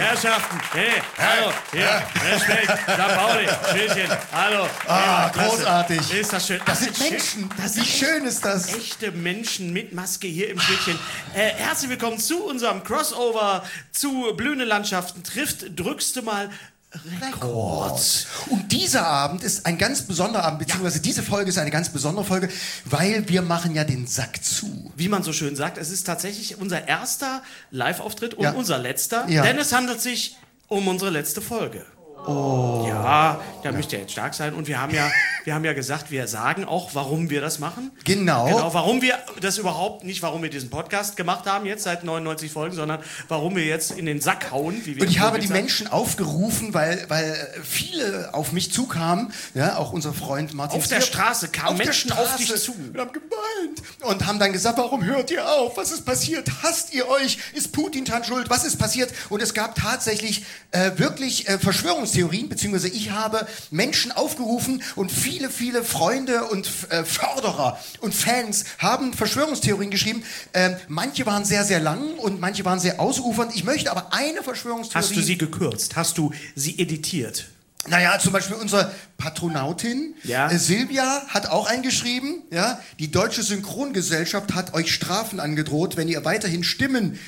Herrschaften, hey, hallo, hier, Respekt, St. Pauli, Tschüsschen, hallo. Ah, großartig. Ist das schön. Das sind Menschen. Wie schön ist das? Echte Menschen mit Maske hier im Schnittchen. Herzlich willkommen zu unserem Crossover zu Blühende Landschaften trifft, drückst du mal Records. Und dieser Abend ist ein ganz besonderer Abend, beziehungsweise diese Folge ist eine ganz besondere Folge, weil wir machen ja den Sack zu. Wie man so schön sagt, es ist tatsächlich unser erster Live-Auftritt und unser letzter, Ja. denn es handelt sich um unsere letzte Folge. Oh. Ja, da müsst ihr jetzt stark sein. Und wir haben ja gesagt, wir sagen auch, warum wir das machen. Genau, warum wir das überhaupt, nicht warum wir diesen Podcast gemacht haben, jetzt seit 99 Folgen, sondern warum wir jetzt in den Sack hauen. Wie wir und ich habe die Menschen aufgerufen, weil viele auf mich zukamen, ja, auch unser Freund Martin. Auf der Straße kamen Menschen auf dich zu. Und haben geweint und haben dann gesagt, warum hört ihr auf? Was ist passiert? Hasst ihr euch? Ist Putin dran schuld? Was ist passiert? Und es gab tatsächlich wirklich Verschwörungstheorien, beziehungsweise ich habe Menschen aufgerufen und viele Freunde und Förderer und Fans haben Verschwörungstheorien geschrieben. Manche waren sehr, sehr lang und manche waren sehr ausufernd. Ich möchte aber eine Verschwörungstheorie... Hast du sie gekürzt? Hast du sie editiert? Naja, zum Beispiel unsere Patronautin Silvia hat auch eingeschrieben, ja, die Deutsche Synchrongesellschaft hat euch Strafen angedroht, wenn ihr weiterhin Stimmen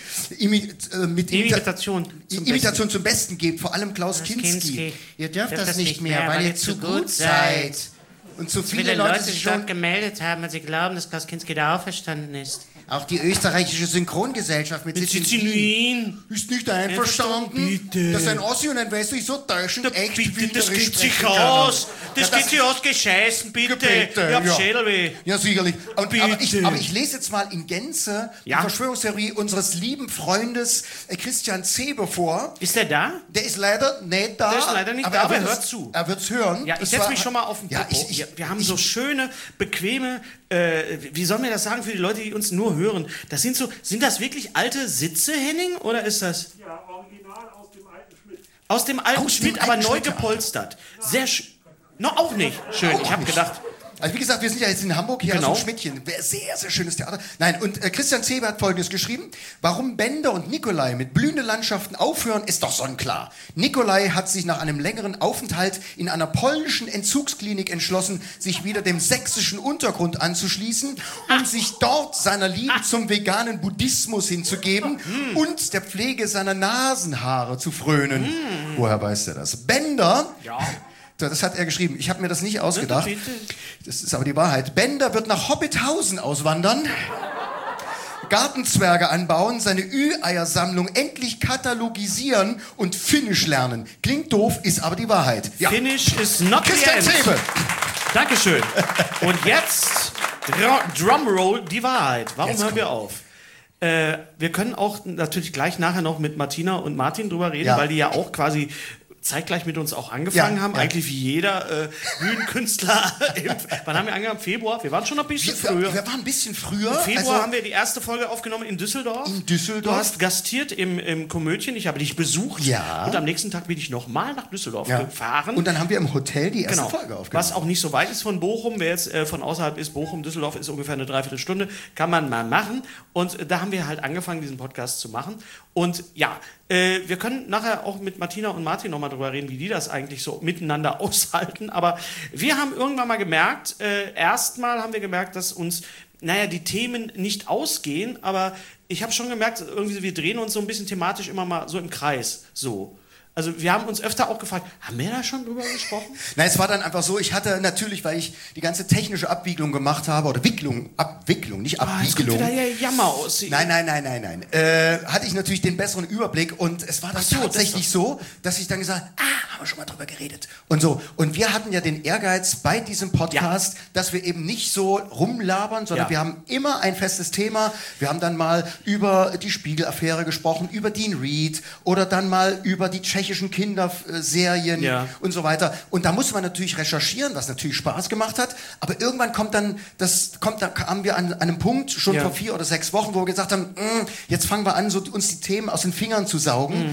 Imitation zum Besten gebt, vor allem Klaus Kinski. Ihr dürft das nicht mehr, weil ihr zu gut seid. Und so viele Leute sich schon gemeldet haben, weil sie glauben, dass Klaus Kinski da auferstanden ist. Auch die österreichische Synchrongesellschaft mit Sitz in Wien ist nicht einverstanden, bitte. dass ein Ossi und ein West sich so täuschend echt Bitte, das wienerisch geht sich sprechen aus. können. Das geht sich aus, gescheißen, bitte. Bitte, Ich hab ja. Schädelweh. Ja, sicherlich. Aber Bitte. ich lese jetzt mal in Gänze die Ja. Verschwörungstheorie unseres lieben Freundes Christian Zebe vor. Ist der da? Der ist leider nicht da. Der ist leider nicht da, aber er hört zu. Er wird's hören. Ja, ich setze mich schon mal auf den Popo. Wir haben so schöne, bequeme, wie sollen wir das sagen für die Leute, die uns nur hören? Das sind das wirklich alte Sitze, Henning, oder ist das? Ja, original aus dem alten Schmidt. Aus dem alten Aus Schmidt, dem aber alten neu Schmidt, ja. gepolstert. Sehr schön. Noch auch nicht. Schön, ich habe gedacht... Also wie gesagt, wir sind ja jetzt in Hamburg, hier Genau. so ein Schmidtchen. Sehr, sehr schönes Theater. Nein, und Christian Zebe hat Folgendes geschrieben. Warum Bender und Nikolai mit blühenden Landschaften aufhören, ist doch sonnenklar. Nikolai hat sich nach einem längeren Aufenthalt in einer polnischen Entzugsklinik entschlossen, sich wieder dem sächsischen Untergrund anzuschließen und sich dort seiner Liebe zum veganen Buddhismus hinzugeben und der Pflege seiner Nasenhaare zu frönen. Woher weiß er das? Bender... Ja. Das hat er geschrieben. Ich habe mir das nicht ausgedacht. Bitte. Das ist aber die Wahrheit. Bender wird nach Hobbithausen auswandern, Gartenzwerge anbauen, seine Ü-Eiersammlung endlich katalogisieren und Finnisch lernen. Klingt doof, ist aber die Wahrheit. Ja. Finish is not Christian the end. Zebe. Dankeschön. Und jetzt Drumroll, die Wahrheit. Warum Jetzt hören kommt. wir auf? Wir können auch natürlich gleich nachher noch mit Martina und Martin drüber reden, Ja. weil die ja auch quasi zeitgleich mit uns auch angefangen Ja, haben. ja. Eigentlich wie jeder Bühnenkünstler. Wann haben wir angefangen? Februar? Wir waren schon ein bisschen früher. Wir waren ein bisschen früher. Im Februar also haben wir die erste Folge aufgenommen in Düsseldorf. in Düsseldorf. Du hast gastiert im Komödien, ich habe dich besucht. Ja. Und am nächsten Tag bin ich nochmal nach Düsseldorf Ja. gefahren. Und dann haben wir im Hotel die erste Genau. Folge aufgenommen. Was auch nicht so weit ist von Bochum. Wer jetzt von außerhalb ist, Bochum, Düsseldorf ist ungefähr eine Dreiviertelstunde. Kann man mal machen. Und da haben wir halt angefangen, diesen Podcast zu machen. Und ja, wir können nachher auch mit Martina und Martin nochmal drüber reden, wie die das eigentlich so miteinander aushalten. Aber wir haben irgendwann mal gemerkt, erstmal haben wir gemerkt, dass uns, die Themen nicht ausgehen. Aber ich habe schon gemerkt, irgendwie wir drehen uns so ein bisschen thematisch immer mal so im Kreis. So. Also wir haben uns öfter auch gefragt, haben wir da schon drüber gesprochen? Nein, es war dann einfach so, ich hatte natürlich, weil ich die ganze technische Abwicklung gemacht habe, oder Abwicklung, nicht Jetzt kommt Abwicklung. wieder hier Jammer aus. Nein. Hatte ich natürlich den besseren Überblick und es war dann tatsächlich so, dass ich dann gesagt habe, haben wir schon mal drüber geredet. Und so. Und wir hatten ja den Ehrgeiz bei diesem Podcast, dass wir eben nicht so rumlabern, sondern wir haben immer ein festes Thema. Wir haben dann mal über die Spiegel-Affäre gesprochen, über Dean Reed oder dann mal über die tschechischen Kinderserien und so weiter. Und da musste man natürlich recherchieren, was natürlich Spaß gemacht hat. Aber irgendwann kamen wir an einem Punkt, schon vor 4 oder 6 Wochen, wo wir gesagt haben, jetzt fangen wir an, so uns die Themen aus den Fingern zu saugen.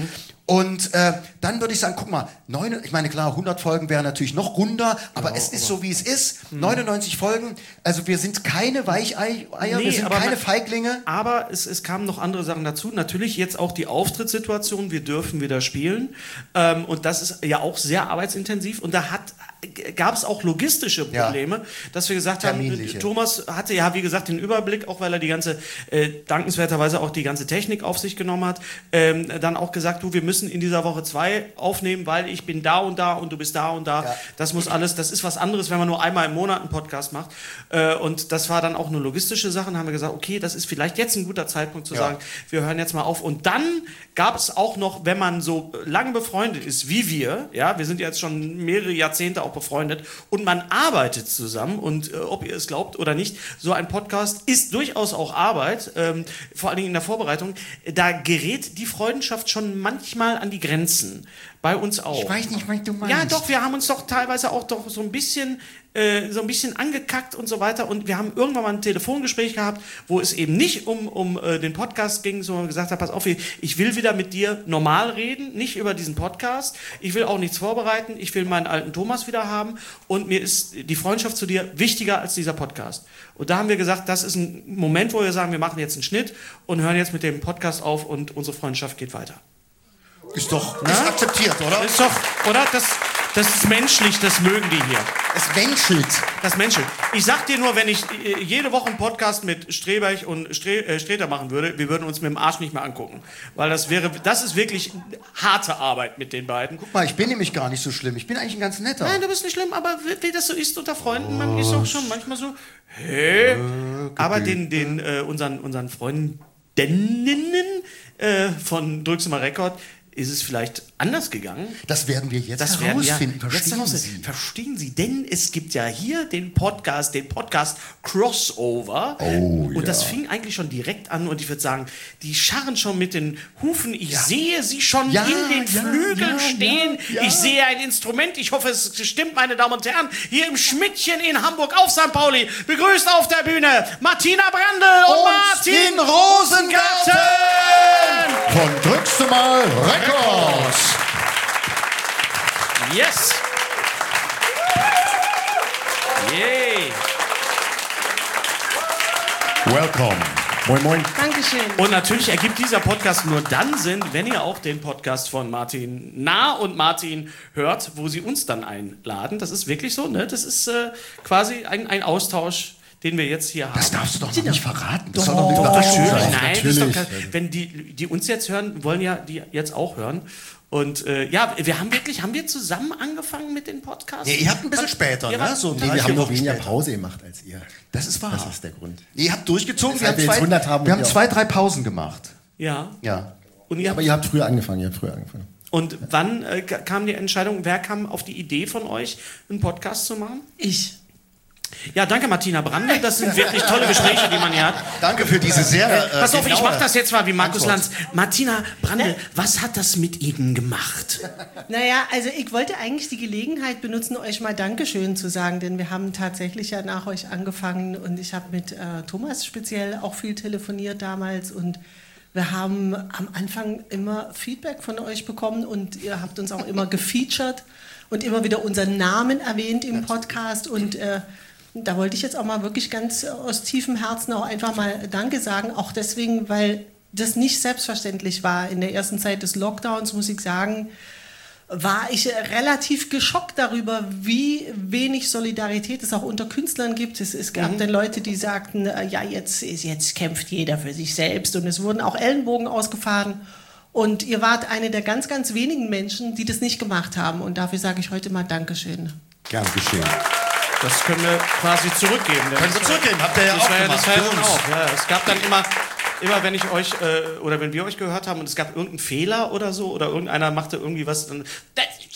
Und dann würde ich sagen, guck mal, ich meine, klar, 100 Folgen wären natürlich noch runder, aber es ist so, wie es ist. 99 Folgen, also wir sind keine Weicheier, wir sind keine Feiglinge. Aber es kamen noch andere Sachen dazu. Natürlich jetzt auch die Auftrittssituation, wir dürfen wieder spielen. Und das ist ja auch sehr arbeitsintensiv. Und da gab es auch logistische Probleme, dass wir gesagt haben, Thomas hatte ja, wie gesagt, den Überblick, auch weil er die ganze, dankenswerterweise auch die ganze Technik auf sich genommen hat, dann auch gesagt, du, wir müssen in dieser Woche 2 aufnehmen, weil ich bin da und du bist da und da. Ja. Das muss alles, das ist was anderes, wenn man nur einmal im Monat einen Podcast macht. Und das war dann auch eine logistische Sache. Dann haben wir gesagt, okay, das ist vielleicht jetzt ein guter Zeitpunkt zu sagen, wir hören jetzt mal auf. Und dann gab es auch noch, wenn man so lange befreundet ist wie wir sind jetzt schon mehrere Jahrzehnte auch befreundet und man arbeitet zusammen und ob ihr es glaubt oder nicht, so ein Podcast ist durchaus auch Arbeit, vor allen Dingen in der Vorbereitung. Da gerät die Freundschaft schon manchmal an die Grenzen. Bei uns auch. Ich weiß nicht, was du meinst. Ja, doch, wir haben uns doch teilweise auch doch so ein bisschen angekackt und so weiter. Und wir haben irgendwann mal ein Telefongespräch gehabt, wo es eben nicht um den Podcast ging, sondern gesagt hat, pass auf, ich will wieder mit dir normal reden, nicht über diesen Podcast. Ich will auch nichts vorbereiten. Ich will meinen alten Thomas wieder haben. Und mir ist die Freundschaft zu dir wichtiger als dieser Podcast. Und da haben wir gesagt, das ist ein Moment, wo wir sagen, wir machen jetzt einen Schnitt und hören jetzt mit dem Podcast auf und unsere Freundschaft geht weiter. Ist doch ist akzeptiert, oder? Ist doch, oder? Das ist menschlich, das mögen die hier. Es menschelt. Das menschelt. Ich sag dir nur, wenn ich jede Woche einen Podcast mit Streberg und Streter machen würde, wir würden uns mit dem Arsch nicht mehr angucken. Weil das ist wirklich harte Arbeit mit den beiden. Guck mal, ich bin nämlich gar nicht so schlimm. Ich bin eigentlich ein ganz netter. Nein, du bist nicht schlimm, aber wie das so ist unter Freunden, man ist auch schon manchmal so, hey. Aber unseren Freundinnen von Drück's mal Rekord, ist es vielleicht anders gegangen? Das werden wir jetzt herausfinden. Verstehen Sie, denn es gibt ja hier den Podcast Crossover. Oh, und das fing eigentlich schon direkt an und ich würde sagen, die scharren schon mit den Hufen. Ich sehe sie schon in den Flügeln stehen. Ja. Ich sehe ein Instrument. Ich hoffe, es stimmt, meine Damen und Herren. Hier im Schmidtchen in Hamburg auf St. Pauli begrüßt auf der Bühne Martina Brandl und Martin Rosengarten. Von Drückst du mal Records. Yes. Yay. Welcome. Moin, moin. Dankeschön. Und natürlich ergibt dieser Podcast nur dann Sinn, wenn ihr auch den Podcast von Martin Nah und Martin hört, wo sie uns dann einladen. Das ist wirklich so, ne? Das ist quasi ein Austausch, den wir jetzt hier haben. Das darfst du doch noch nicht verraten. Das soll doch eine Überraschung sein. Nein, das ist doch wenn die uns jetzt hören, wollen ja die jetzt auch hören. Und haben wir zusammen angefangen mit den Podcasts? Ja, ihr habt ein bisschen später, ne? Wir haben noch weniger Pause gemacht als ihr. Das ist wahr. Das ist der Grund. Ihr habt durchgezogen, wir haben haben 2-3 Pausen gemacht. Ja. Und aber ihr habt früher angefangen, Und wann kam die Entscheidung, wer kam auf die Idee von euch, einen Podcast zu machen? Ich. Ja, danke Martina Brandl, das sind wirklich tolle Gespräche, die man hier hat. Danke für diese sehr pass auf, ich mach das jetzt mal wie Markus Lanz. Martina Brandl, was hat das mit Ihnen gemacht? Naja, also ich wollte eigentlich die Gelegenheit benutzen, euch mal Dankeschön zu sagen, denn wir haben tatsächlich ja nach euch angefangen und ich habe mit Thomas speziell auch viel telefoniert damals und wir haben am Anfang immer Feedback von euch bekommen und ihr habt uns auch immer gefeatured und immer wieder unseren Namen erwähnt im Podcast und da wollte ich jetzt auch mal wirklich ganz aus tiefem Herzen auch einfach mal Danke sagen, auch deswegen, weil das nicht selbstverständlich war. In der ersten Zeit des Lockdowns, muss ich sagen, war ich relativ geschockt darüber, wie wenig Solidarität es auch unter Künstlern gibt. Es gab dann Leute, die sagten, jetzt kämpft jeder für sich selbst und es wurden auch Ellenbogen ausgefahren. Und ihr wart eine der ganz, ganz wenigen Menschen, die das nicht gemacht haben. Und dafür sage ich heute mal Dankeschön. Gern geschehen. Das können wir quasi zurückgeben. Können wir zurückgeben, habt ihr ja auch gemacht. Das war ja auch. Ja, es gab dann immer wenn ich euch, oder wenn wir euch gehört haben und es gab irgendeinen Fehler oder so, oder irgendeiner machte irgendwie was, dann, das stimmt so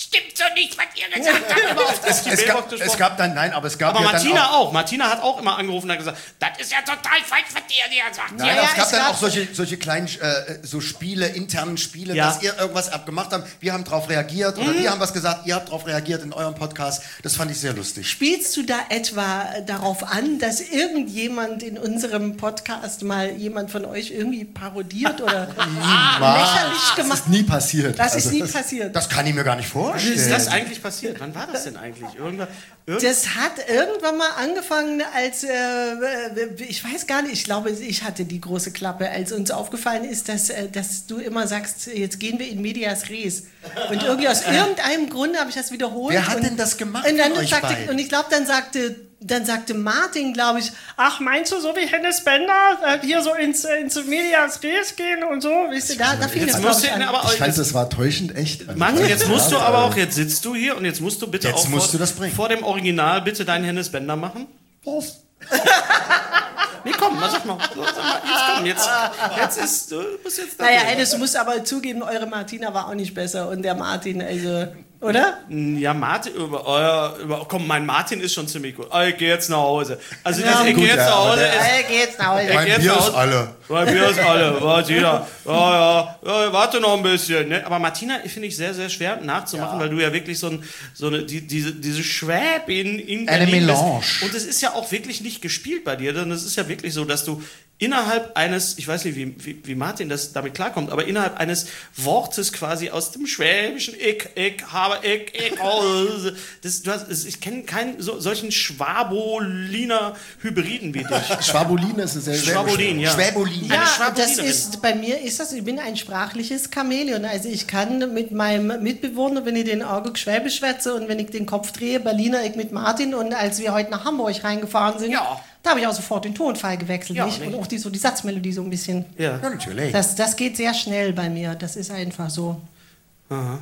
doch nicht, was ihr gesagt habt. Immer auf Christi Bellbock gesprochen. Es gab dann, nein, aber es gab Aber ja Martina dann auch. Martina hat auch immer angerufen und hat gesagt, das ist ja total falsch, was ihr sagt. Nein, Ja, es gab es dann gab- auch solche kleinen so Spiele, internen Spiele, Ja. dass ihr irgendwas abgemacht habt. Wir haben drauf reagiert oder wir haben was gesagt, ihr habt drauf reagiert in eurem Podcast. Das fand ich sehr lustig. Spielst du da etwa darauf an, dass irgendjemand in unserem Podcast mal jemand von euch irgendwie parodiert oder lächerlich gemacht? Das ist nie passiert. Das ist Also nie passiert. Das kann ich mir gar nicht vorstellen. Ist das eigentlich passiert? Wann war das denn eigentlich? Das hat irgendwann mal angefangen, als, ich weiß gar nicht, ich glaube, ich hatte die große Klappe, als uns aufgefallen ist, dass du immer sagst, jetzt gehen wir in medias res. Und irgendwie aus irgendeinem Grunde habe ich das wiederholt. Wer hat denn das gemacht Und, dann von euch sagte, beiden? und ich glaube, dann sagte Martin, glaube ich, ach, meinst du, so wie Hennes Bender, hier so ins medias res gehen und so? Wisst ihr, da fing Jetzt das, musst glaube du, ich, an. aber ich fand, das war täuschend echt. Also, Martin, jetzt musst du ja, aber auch, jetzt sitzt du hier und jetzt musst du bitte Jetzt auch musst du das bringen. vor dem Original bitte deinen Hennes Bender machen. Nee, komm, sag mal. Jetzt ist, du musst jetzt da Naja, durch. Hennes, du musst aber zugeben, eure Martina war auch nicht besser und der Martin, also, oder? Ja, Martin, komm, mein Martin ist schon ziemlich gut. Ich geh jetzt nach Hause. Also, Ja, ich gut, geh jetzt ja, nach aber Hause. Geht's nach Hause. Mein Bier ist alle. Mein Bier ist alle. Martina. Ja, warte noch ein bisschen. Ne? Aber Martina finde ich sehr, sehr schwer nachzumachen, weil du ja wirklich diese Schwäbin in Eine Berlin Melange. bist. Und es ist ja auch wirklich nicht gespielt bei dir, denn es ist ja wirklich so, dass du innerhalb eines, ich weiß nicht, wie Martin das damit klarkommt, aber innerhalb eines Wortes quasi aus dem Schwäbischen, ich ich kenne keinen solchen Schwaboliner Hybriden wie dich. Schwabolin ist eine sehr Schwabolin, ja. Schwäbolin. Eine Ja, Schwabulinerin. das ist, bei mir ist das, ich bin ein sprachliches Chamäleon. Also ich kann mit meinem Mitbewohner, wenn ich den Auge Schwäbisch schwätze und wenn ich den Kopf drehe, Berliner ich mit Martin und als wir heute nach Hamburg reingefahren sind, Ja. da habe ich auch sofort den Tonfall gewechselt. Ja, nicht? nicht? Und auch die Satzmelodie so ein bisschen. Ja. Ja, natürlich. Das geht sehr schnell bei mir. Das ist einfach so. Ja.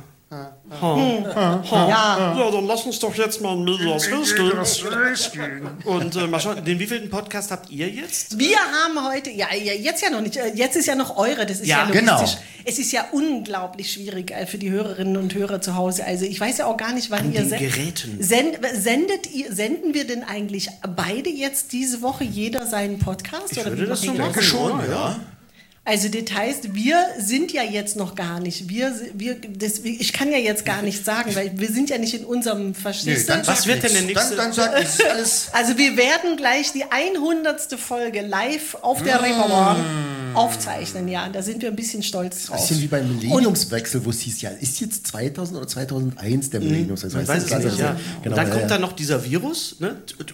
Ja, dann lass uns doch jetzt mal in Medias Res gehen. Und mal schauen, den wievielten Podcast habt ihr jetzt? Wir haben heute, jetzt ja noch nicht, jetzt ist ja noch eure, das ist Ja, ja genau. logistisch. Es ist ja unglaublich schwierig für die Hörerinnen und Hörer zu Hause. Also ich weiß ja auch gar nicht, wann An ihr den Geräten. senden wir denn eigentlich beide jetzt diese Woche jeder seinen Podcast? Ich würde das so machen. machen, schon, oder? ja. Also das heißt, wir sind ja jetzt noch gar nicht. Ich kann ja jetzt gar nicht sagen, weil wir sind ja nicht in unserem Verstehst du? Was wird denn der nächste- Dann sag ich alles. Also wir werden gleich die 100. Folge live auf der Reeperbahn aufzeichnen, ja. Da sind wir ein bisschen stolz drauf. Ein bisschen wie beim Millenniumswechsel, wo es hieß, ja, ist jetzt 2000 oder 2001 der Millenniumswechsel? Man weiß es nicht, ja. Genau, Und dann ja, kommt ja. dann noch dieser Virus, ne?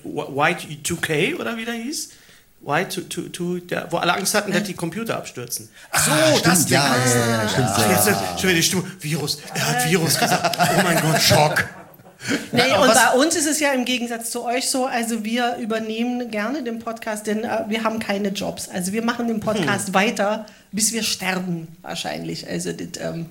Y2K oder wie der hieß. Wo alle Angst hatten, dass die Computer abstürzen. Ach so, Stimmt, ja, stimmt. Jetzt schon wieder die Stimme. Virus. Er hat Virus gesagt. Oh mein Gott, Schock. Nee, aber und was- bei uns ist es ja im Gegensatz zu euch so, also wir übernehmen gerne den Podcast, denn wir haben keine Jobs. Also wir machen den Podcast weiter, bis wir sterben wahrscheinlich. Also das,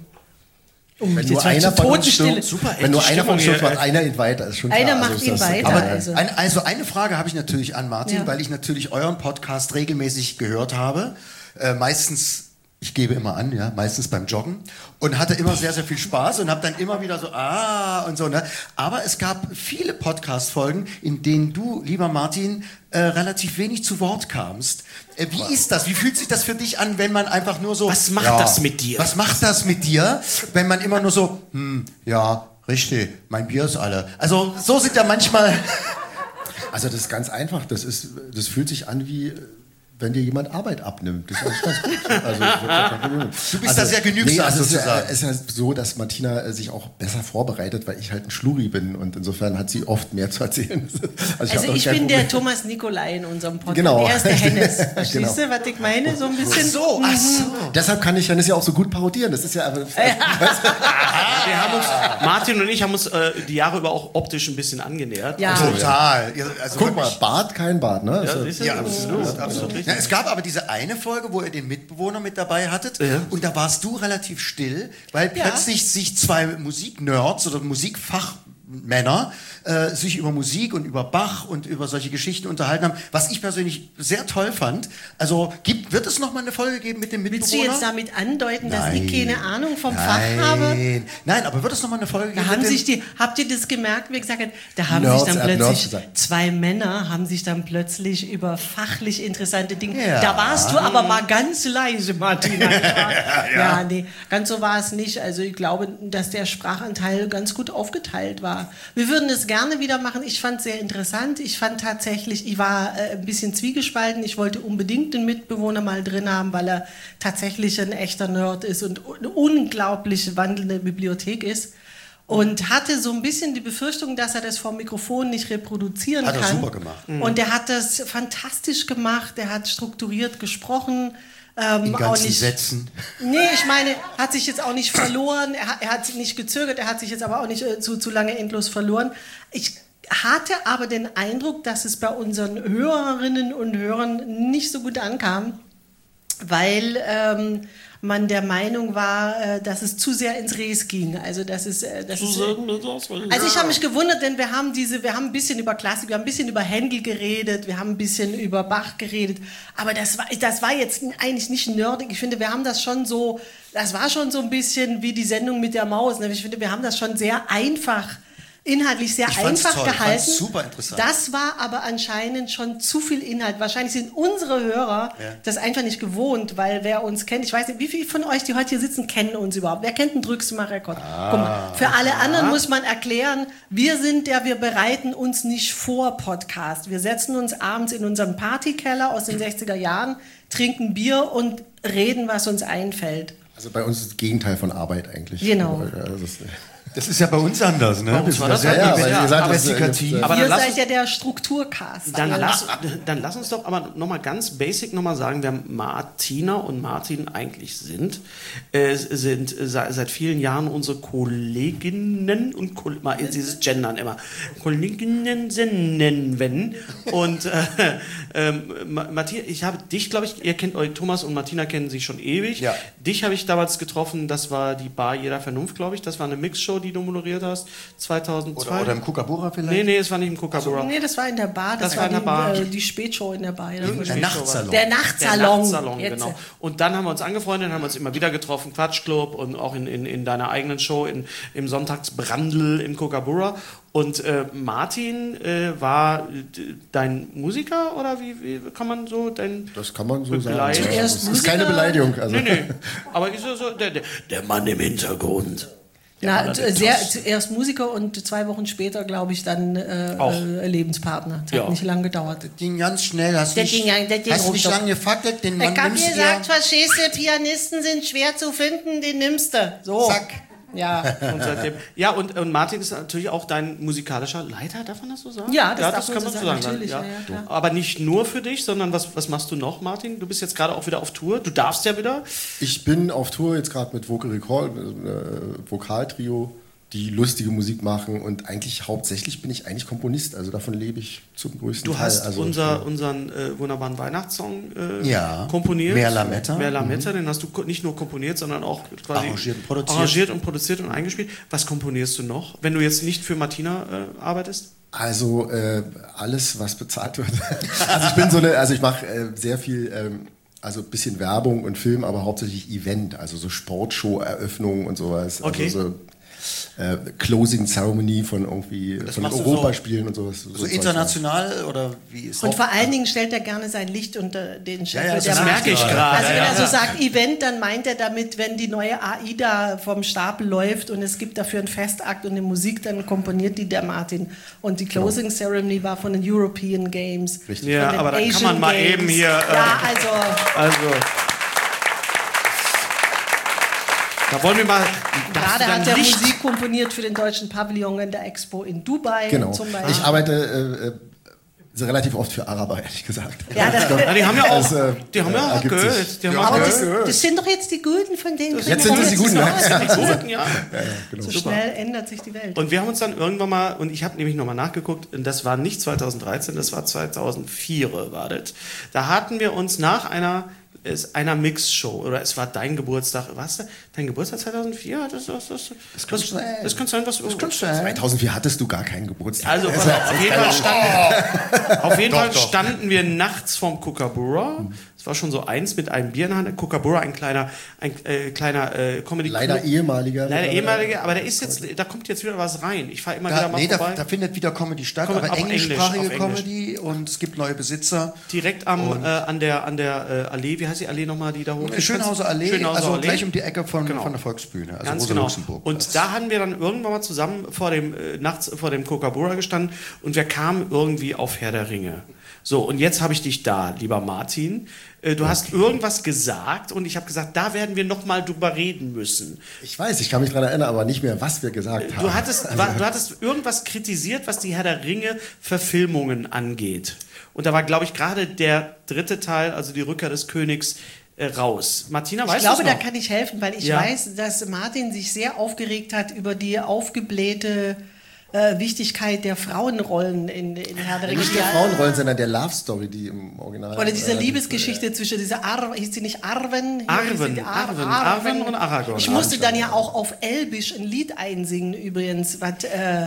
Wenn nur einer von uns stirbt, Super, wenn nur echte einer von uns Stimmung stirbt, hier, macht einer ihn weiter. Ist schon Einer klar. macht ist ihn das- weiter. Aber Also. eine Frage habe ich natürlich an Martin, Ja. weil ich natürlich euren Podcast regelmäßig gehört habe. Meistens, ich gebe immer an, ja, meistens beim Joggen. Und hatte immer sehr, sehr viel Spaß und habe dann immer wieder so, und so, ne? Aber es gab viele Podcast-Folgen, in denen du, lieber Martin, relativ wenig zu Wort kamst. Wie ist das? Wie fühlt sich das für dich an, wenn man einfach nur so... Was macht das mit dir? Was macht das mit dir, wenn man immer nur so, ja, richtig, mein Bier ist alle. Also so sind ja manchmal... Also das ist ganz einfach. Das fühlt sich an wie, wenn dir jemand Arbeit abnimmt. Das ist eigentlich ganz gut. Also, Du bist da sehr genügsam, sozusagen. Es ist ja so, dass Martina sich auch besser vorbereitet, weil ich halt ein Schluri bin und insofern hat sie oft mehr zu erzählen. Also ich bin der Thomas Nikolai in unserem Podcast. Genau. Er ist der Hennes. Verstehst Genau. du, was ich meine? So ein bisschen. Ach so. Deshalb kann ich Hennes ja auch so gut parodieren. Das ist ja einfach. Wir haben uns, Martin und ich haben uns die Jahre über auch optisch ein bisschen angenähert. Ja. Total. Also Guck mal, wirklich- Bart, kein Bart, ne? Ja, Also- siehst du? Ja, absolut. Absolut. Ja, es gab aber diese eine Folge, wo ihr den Mitbewohner mit dabei hattet und da warst du relativ still, weil Ja. plötzlich sich zwei Musiknerds oder Musikfachmenschen Männer sich über Musik und über Bach und über solche Geschichten unterhalten haben, was ich persönlich sehr toll fand. Also wird es noch mal eine Folge geben mit dem Mitbewohner? Willst du jetzt damit andeuten, dass ich keine Ahnung vom Fach habe? Nein, aber wird es noch mal eine Folge geben? Habt ihr das gemerkt, wie gesagt, da haben Nerds sich dann plötzlich Nerds. zwei Männer haben sich dann plötzlich über fachlich interessante Dinge. Ja. Da warst du aber mal ganz leise, Martina. Ja, nee, ganz so war es nicht. Also ich glaube, dass der Sprachanteil ganz gut aufgeteilt war. Wir würden es gerne wieder machen. Ich fand es sehr interessant. Ich fand tatsächlich, ich war ein bisschen zwiegespalten. Ich wollte unbedingt den Mitbewohner mal drin haben, weil er tatsächlich ein echter Nerd ist und eine unglaublich wandelnde Bibliothek ist. Und hatte so ein bisschen die Befürchtung, dass er das vom Mikrofon nicht reproduzieren kann. Hat er super gemacht. Und er hat das fantastisch gemacht. Er hat strukturiert gesprochen. In ganzen auch nicht, Sätzen. Nee, ich meine, hat sich jetzt auch nicht verloren. Er hat nicht gezögert. Er hat sich jetzt aber auch nicht zu lange endlos verloren. Ich hatte aber den Eindruck, dass es bei unseren Hörerinnen und Hörern nicht so gut ankam, weil man der Meinung war, dass es zu sehr ins Res ging. Also also ich habe mich gewundert, denn wir haben ein bisschen über Klassik, wir haben ein bisschen über Händel geredet, wir haben ein bisschen über Bach geredet, aber das war jetzt eigentlich nicht nerdig. Ich finde, wir haben das schon so, das war schon so ein bisschen wie die Sendung mit der Maus. Ich finde, wir haben das schon sehr einfach inhaltlich sehr einfach gehalten. Ich fand's super interessant. Das war aber anscheinend schon zu viel Inhalt. Wahrscheinlich sind unsere Hörer das einfach nicht gewohnt, weil wer uns kennt, ich weiß nicht, wie viele von euch, die heute hier sitzen, kennen uns überhaupt? Wer kennt den Drückst du mal Rekord? Guck mal, für alle anderen muss man erklären, wir bereiten uns nicht vor Podcast. Wir setzen uns abends in unserem Partykeller aus den 60er Jahren, trinken Bier und reden, was uns einfällt. Also bei uns ist das Gegenteil von Arbeit eigentlich. Genau. Das ist ja bei uns anders, ne? Bei uns war das sehr anders, weil ja. ihr seid investigativ. Aber Ihr dann seid ja der Strukturcast. Dann lass uns doch aber nochmal ganz basic nochmal sagen, wer Martina und Martin eigentlich sind. Sind seit vielen Jahren unsere Kolleginnen und dieses Gendern immer. Kolleginnen nennen. Und Martina, ich habe dich, glaube ich, ihr kennt euch, Thomas und Martina kennen sich schon ewig. Ja. Dich habe ich damals getroffen, das war die Bar Jeder Vernunft, glaube ich. Das war eine Mixshow, die du moderiert hast, 2002. Oder im Kookaburra vielleicht? Nee, es war nicht im Kookaburra. Nee, das war in der Bar. Das war in der Bar. Die Spätshow in der Bar. Ja. Der Nachtsalon. Der Nachtsalon. Der Nachtsalon, genau. Und dann haben wir uns angefreundet, haben uns immer wieder getroffen, Quatschclub und auch in deiner eigenen Show im Sonntagsbrandl im Kookaburra. Und Martin war dein Musiker oder wie kann man so dein Das kann man so Begleiter? sagen. Zuerst Das ist Musiker. keine Beleidigung. Also. Nee. Aber ist so der Mann im Hintergrund. Zuerst Musiker und 2 Wochen später, glaube ich, dann Lebenspartner. Das hat nicht lange gedauert. Ging ganz schnell. Hast nicht lange gefackelt, den Mann Ich habe nimmst du gesagt, verstehst du, Pianisten sind schwer zu finden, den nimmst du. So. Zack. Ja. Und seitdem, und Martin ist natürlich auch dein musikalischer Leiter, darf man das so sagen? Ja, das darf kann man so sagen, natürlich, ja, klar. Aber nicht nur für dich, sondern was machst du noch, Martin? Du bist jetzt gerade auch wieder auf Tour, du darfst ja wieder. Ich bin auf Tour jetzt gerade mit Vocal Recall, Vokaltrio, die lustige Musik machen und eigentlich hauptsächlich bin ich eigentlich Komponist, also davon lebe ich zum größten Teil. Du hast also, unseren wunderbaren Weihnachtssong komponiert. Mehr Lametta. Mehr Lametta, den hast du nicht nur komponiert, sondern auch quasi arrangiert und produziert und eingespielt. Was komponierst du noch, wenn du jetzt nicht für Martina arbeitest? Also alles, was bezahlt wird. Also ich mache sehr viel, also ein bisschen Werbung und Film, aber hauptsächlich Event, also so Sportshow-Eröffnungen und sowas. Okay. Also so Closing Ceremony von irgendwie von Europaspielen und sowas. So international oder wie ist Und vor allen Dingen stellt er gerne sein Licht unter den Chef. Ja, der das merke ich gerade. Also wenn er so sagt Event, dann meint er damit, wenn die neue AIDA vom Stapel läuft und es gibt dafür einen Festakt und eine Musik, dann komponiert die der Martin. Und die Closing Ceremony war von den European Games. Richtig. Ja, aber da kann man mal Games. eben hier... Ja, Also... Da wollen wir mal... gerade hat er Musik komponiert für den deutschen Pavillon in der Expo in Dubai. Genau. Zum Beispiel. Ich arbeite relativ oft für Araber, ehrlich gesagt. Ja, die haben ja auch, Das, Geld. sich. Die haben aber auch das sind doch jetzt die Guten, von denen Jetzt sind das die Guten. die Guten, ja. Genau. So schnell ändert sich die Welt. Und wir haben uns dann irgendwann mal, und ich habe nämlich nochmal nachgeguckt, und das war nicht 2013, das war 2004 war das. Da hatten wir uns nach einer ist einer Mix-Show oder es war dein Geburtstag. Was? Dein Geburtstag 2004? Das könnte sein, was... 2004 hattest du gar keinen Geburtstag. Also auf jeden Fall standen wir nachts vorm Kookaburra. Es war schon so eins mit einem Bier in der Hand. Kookaburra, ein kleiner Comedy. Leider ehemaliger, aber da kommt jetzt wieder was rein. Ich fahre immer wieder mal vorbei. Da findet wieder Comedy statt, aber englischsprachige Comedy und es gibt neue Besitzer. Direkt an der Allee, wie heißt die Allee nochmal, die da hoch ist? Schönhauser Allee, gleich um die Ecke von der Volksbühne, also ganz Rosa genau. Luxemburg. Und da haben wir dann irgendwann mal zusammen nachts vor dem Kookaburra gestanden und wir kamen irgendwie auf Herr der Ringe. So, und jetzt habe ich dich da, lieber Martin. Du hast irgendwas gesagt und ich habe gesagt, da werden wir noch mal drüber reden müssen. Ich weiß, ich kann mich daran erinnern, aber nicht mehr, was wir gesagt haben. Du hattest irgendwas kritisiert, was die Herr der Ringe-Verfilmungen angeht. Und da war, glaube ich, gerade der 3. Teil, also die Rückkehr des Königs, raus. Martina, weißt du Ich glaube, noch? da kann ich helfen, weil ich weiß, dass Martin sich sehr aufgeregt hat über die aufgeblähte Wichtigkeit der Frauenrollen in Herr der Ringe. Nicht der Frauenrollen, sondern der Love Story, die im Original... Oder diese Liebesgeschichte zwischen dieser hieß sie nicht Arwen? Arwen und Aragorn. Ich musste dann ja auch auf Elbisch ein Lied einsingen übrigens, was...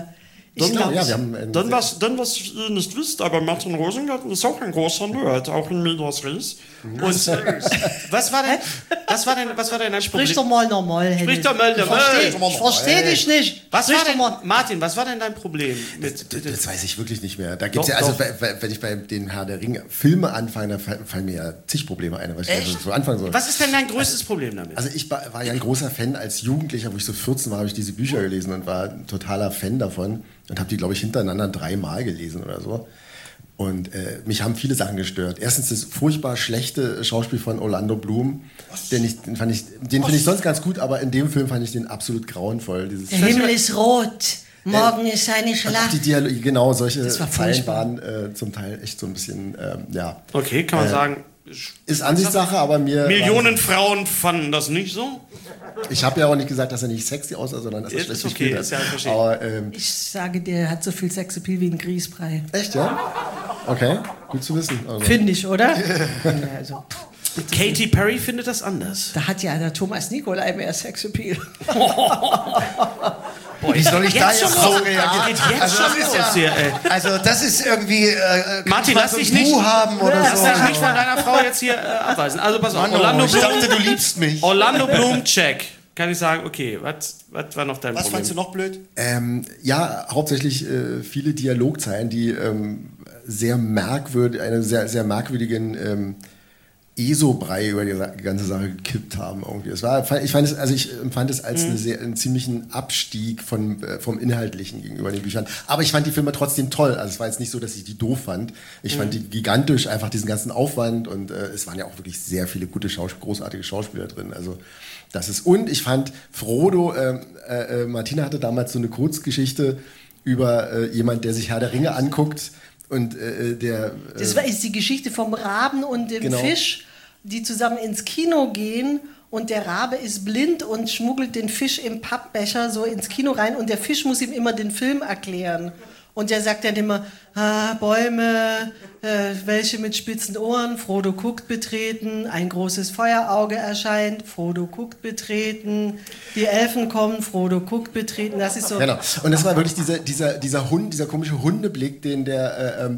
Dann was ihr nicht wisst, aber Martin Rosengarten ist auch ein großer Nerd, auch in Midas Ries. Und was war denn dein Problem? Sprich doch mal normal, Henning. Sprich doch mal normal. Ich verstehe dich nicht. Martin, was war denn dein Problem? Das weiß ich wirklich nicht mehr. Da gibt's wenn ich bei den Herr der Ringe Filme anfange, da fallen mir ja zig Probleme ein, was ich so anfangen soll. Was ist denn dein größtes Problem damit? Also ich war ja ein großer Fan als Jugendlicher, wo ich so 14 war, habe ich diese Bücher gelesen und war ein totaler Fan davon und habe die, glaube ich, hintereinander 3-mal gelesen oder so. Und mich haben viele Sachen gestört. Erstens das furchtbar schlechte Schauspiel von Orlando Bloom. Den finde ich sonst ganz gut, aber in dem Film fand ich den absolut grauenvoll. Der Himmel ist rot, morgen ist eine Auch Schlacht. die Dialoge, genau, solche Zeilen furchtbar. waren zum Teil echt so ein bisschen, ja. Okay, kann man sagen... Ist Ansichtssache, aber mir... Millionen Frauen fanden das nicht so? Ich habe ja auch nicht gesagt, dass er nicht sexy aussah, sondern dass er schlecht gespielt hat. Ist ja verstehe. Aber, Ich sage, der hat so viel Sexappeal wie ein Grießbrei. echt, ja? Okay, gut zu wissen. Also. Finde ich, oder? Also, Katy Perry findet das anders. da hat ja der Thomas Nicolai mehr Sexappeal. Boah, wie soll ich da jetzt so reagieren? Geht jetzt schon los hier, ey. Also das ist irgendwie... Martin, lass dich nicht haben oder lass so. dich nicht von deiner Frau jetzt hier abweisen. Also pass auf, Orlando ich dachte, du liebst mich. Orlando Bloom, check. Kann ich sagen, okay, was war noch dein Was Problem? fandst du noch blöd? Ja, hauptsächlich viele Dialogzeilen, die sehr merkwürdig, einen sehr, sehr merkwürdigen ESO-Brei über die ganze Sache gekippt haben irgendwie. Ich empfand es als einen ziemlichen Abstieg vom Inhaltlichen gegenüber den Büchern. Aber ich fand die Filme trotzdem toll. Also es war jetzt nicht so, dass ich die doof fand. Ich fand die gigantisch, einfach diesen ganzen Aufwand und es waren ja auch wirklich sehr viele großartige Schauspieler drin. Also und ich fand Frodo, Martina hatte damals so eine Kurzgeschichte über jemand, der sich Herr der Ringe anguckt und Das ist die Geschichte vom Raben und dem Genau. Fisch, die zusammen ins Kino gehen und der Rabe ist blind und schmuggelt den Fisch im Pappbecher so ins Kino rein und der Fisch muss ihm immer den Film erklären. Und der sagt dann immer, Bäume, welche mit spitzen Ohren, Frodo guckt betreten, ein großes Feuerauge erscheint, Frodo guckt betreten, die Elfen kommen, Frodo guckt betreten, das ist so... Genau. Und das war wirklich dieser Hund, dieser komische Hundeblick, den der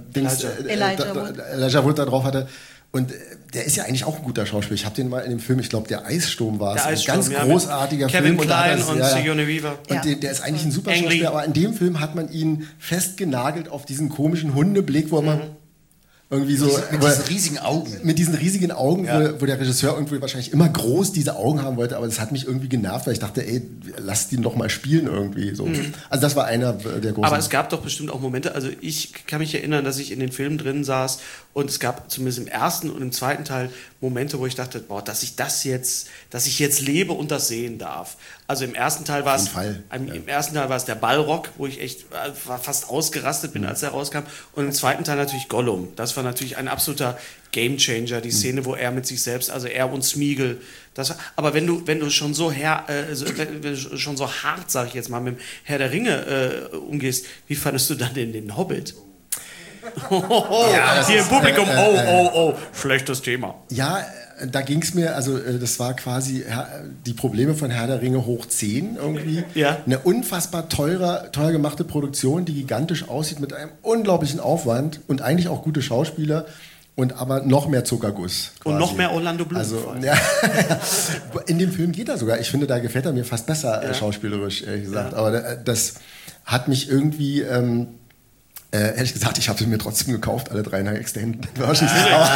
Elijah Wood da drauf hatte. Und der ist ja eigentlich auch ein guter Schauspieler. Ich habe den mal in dem Film, ich glaube, der Eissturm war es. Ein ganz großartiger Kevin Film. Kline und Sigourney Weaver. Und der ist eigentlich ein super Schauspieler, aber in dem Film hat man ihn festgenagelt auf diesen komischen Hundeblick, wo man irgendwie so... Mit diesen riesigen Augen. Mit diesen riesigen Augen, wo der Regisseur irgendwie wahrscheinlich immer groß diese Augen haben wollte, aber das hat mich irgendwie genervt, weil ich dachte, ey, lass den doch mal spielen irgendwie. So. Also das war einer der großen... Aber es gab doch bestimmt auch Momente, also ich kann mich erinnern, dass ich in den Filmen drin saß und es gab zumindest im ersten und im zweiten Teil Momente, wo ich dachte, boah, dass ich jetzt lebe und das sehen darf. Also im ersten Teil war es der Ballrock, wo ich echt fast ausgerastet bin, als er rauskam. Und im zweiten Teil natürlich Gollum. Das war natürlich ein absoluter Gamechanger, die Szene, wo er mit sich selbst, also er und Smeagol. Aber wenn du schon so schon so hart, sag ich jetzt mal, mit dem Herr der Ringe umgehst, wie fandest du dann den Hobbit? Hier im Publikum, schlechtes Thema. Ja, Da ging es mir, also das war quasi die Probleme von Herr der Ringe hoch 10 irgendwie. Ja. Eine unfassbar teuer gemachte Produktion, die gigantisch aussieht mit einem unglaublichen Aufwand und eigentlich auch gute Schauspieler. Und aber noch mehr Zuckerguss. Quasi. Und noch mehr Orlando Bloom. Also, ja, in dem Film geht er sogar. Ich finde, da gefällt er mir fast besser schauspielerisch, ehrlich gesagt. Ja. Aber das hat mich irgendwie... ehrlich gesagt, ich habe sie mir trotzdem gekauft, alle 3 Extended Versions.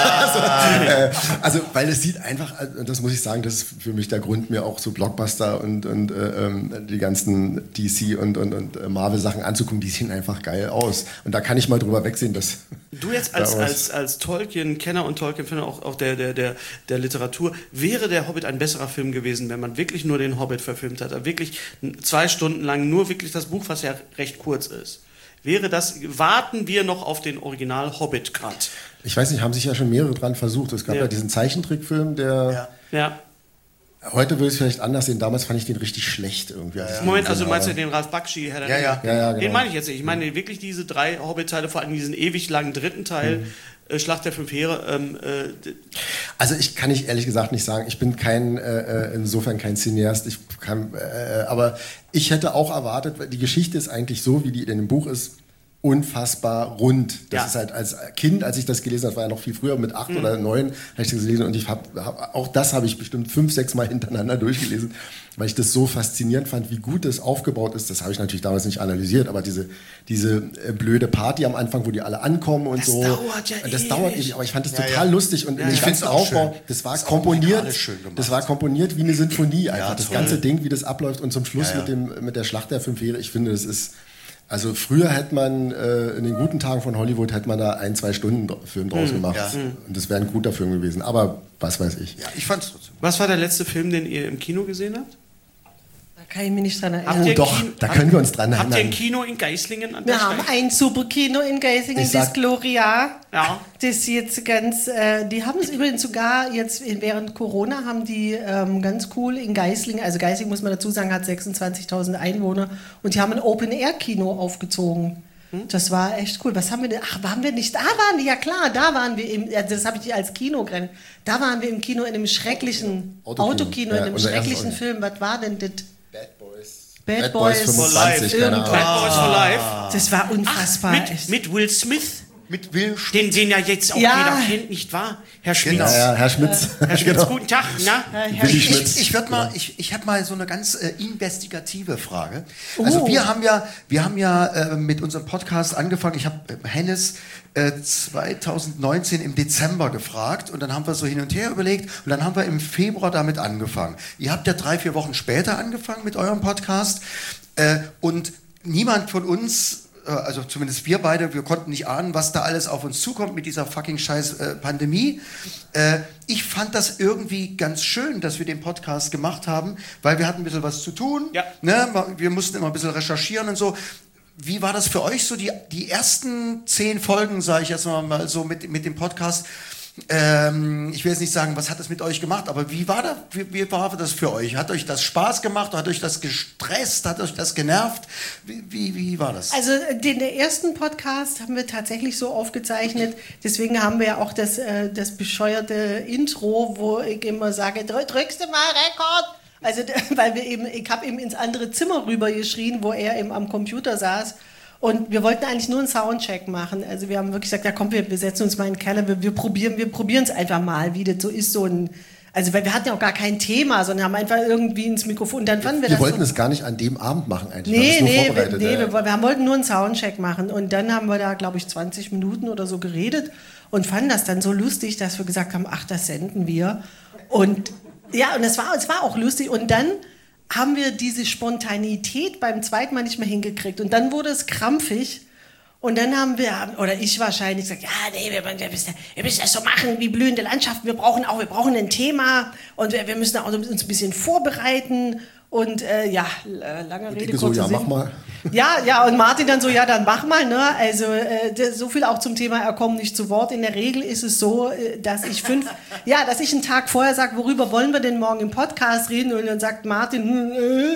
Also, weil es sieht einfach, das muss ich sagen, das ist für mich der Grund, mir auch so Blockbuster und die ganzen DC und Marvel-Sachen anzugucken, die sehen einfach geil aus. Und da kann ich mal drüber wegsehen, dass... Du jetzt als Tolkien-Kenner und Tolkien-Fan auch der Literatur, wäre der Hobbit ein besserer Film gewesen, wenn man wirklich nur den Hobbit verfilmt hat, wirklich 2 Stunden lang nur wirklich das Buch, was ja recht kurz ist. Warten wir noch auf den Original Hobbit-Cut? Ich weiß nicht, haben sich ja schon mehrere dran versucht. Es gab ja diesen Zeichentrickfilm, der... Ja. Heute würde ich es vielleicht anders sehen. Damals fand ich den richtig schlecht irgendwie. Moment, also meinst du den Ralph Bakshi? Ja, genau. Den meine ich jetzt nicht. Ich meine wirklich diese 3 Hobbit-Teile, vor allem diesen ewig langen 3. Teil, Schlacht der 5 Heere. Also ich kann nicht ehrlich gesagt nicht sagen, ich bin insofern kein Cineast, aber ich hätte auch erwartet, die Geschichte ist eigentlich so, wie die in dem Buch ist, unfassbar rund. Das ist halt als Kind, als ich das gelesen habe, das war ja noch viel früher, mit 8 oder 9 habe ich das gelesen und auch das habe ich bestimmt 5, 6 Mal hintereinander durchgelesen, weil ich das so faszinierend fand, wie gut das aufgebaut ist. Das habe ich natürlich damals nicht analysiert, aber diese blöde Party am Anfang, wo die alle ankommen und das so. Das dauert ewig, aber ich fand das total lustig und ich finde es Aufbau, das war komponiert wie eine Sinfonie einfach. Das ganze Ding, wie das abläuft und zum Schluss mit der Schlacht der 5 Heere, ich finde, das ist... Also früher hätte man, in den guten Tagen von Hollywood, hätte man da 1-2 Stunden Film draus gemacht. Ja. Und das wäre ein guter Film gewesen. Aber was weiß ich. Ja, ich fand's trotzdem. Was war der letzte Film, den ihr im Kino gesehen habt? Da kann ich mich nicht dran erinnern. Da können wir uns dran erinnern. Habt ihr ein Kino in Geislingen? Wir haben ein super Kino in Geislingen, das Gloria. Ja. Das jetzt ganz, die haben es übrigens sogar jetzt während Corona haben die ganz cool in Geislingen, also Geislingen muss man dazu sagen, hat 26.000 Einwohner und die haben ein Open-Air-Kino aufgezogen. Das war echt cool. Was haben wir denn? Ach, waren wir nicht? Da waren wir, ja klar, da waren wir das habe ich als Kino genannt. Da waren wir im Kino in einem schrecklichen Autokino, in einem schrecklichen Film. Was war denn das? Bad Boys 25, Bad Boys for Life. Das war unfassbar. Mit Will Smith. Mit Will Schmitz. Den ja jetzt auch jeder kennt, nicht wahr? Herr Schmitz. Genau. Ja, Herr Schmitz. Herr Schmitz, genau. Guten Tag. Na? Ich habe mal so eine ganz investigative Frage. Also wir haben ja mit unserem Podcast angefangen. Ich habe Hennes 2019 im Dezember gefragt und dann haben wir so hin und her überlegt und dann haben wir im Februar damit angefangen. Ihr habt ja 3-4 Wochen später angefangen mit eurem Podcast und niemand von uns, also zumindest wir beide, wir konnten nicht ahnen, was da alles auf uns zukommt mit dieser fucking scheiß Pandemie. Ich fand das irgendwie ganz schön, dass wir den Podcast gemacht haben, weil wir hatten ein bisschen was zu tun. Ja. Ne? Wir mussten immer ein bisschen recherchieren und so. Wie war das für euch so, die ersten 10 Folgen, sage ich jetzt mal so mit dem Podcast? Ich will jetzt nicht sagen, was hat das mit euch gemacht, aber wie war das für euch? Hat euch das Spaß gemacht? Hat euch das gestresst? Hat euch das genervt? Wie war das? Also den ersten Podcast haben wir tatsächlich so aufgezeichnet, deswegen haben wir ja auch das bescheuerte Intro, wo ich immer sage, drückst du mal Rekord? Also, weil ich habe eben ins andere Zimmer rüber geschrien, wo er eben am Computer saß. Und wir wollten eigentlich nur einen Soundcheck machen. Also wir haben wirklich gesagt, ja komm, wir setzen uns mal in den Keller, wir probieren es einfach mal, wie das so ist, also weil wir hatten ja auch gar kein Thema, sondern haben einfach irgendwie ins Mikrofon und dann fanden wir das. Wir wollten es gar nicht an dem Abend machen eigentlich. Wir wollten nur einen Soundcheck machen und dann haben wir da, glaube ich, 20 Minuten oder so geredet und fanden das dann so lustig, dass wir gesagt haben, ach, das senden wir. Und ja, und es war auch lustig und dann haben wir diese Spontanität beim zweiten Mal nicht mehr hingekriegt. Und dann wurde es krampfig. Und dann haben wir, oder ich wahrscheinlich, gesagt, ja, nee, wir müssen das so machen wie blühende Landschaften. Wir brauchen ein Thema und wir müssen auch uns ein bisschen vorbereiten. Und lange Rede, kurzer Sinn. Ja, mach mal. Ja, und Martin dann so, ja, dann mach mal. Ne? Also so viel auch zum Thema, er kommt nicht zu Wort. In der Regel ist es so, dass ich einen Tag vorher sage, worüber wollen wir denn morgen im Podcast reden? Und dann sagt Martin,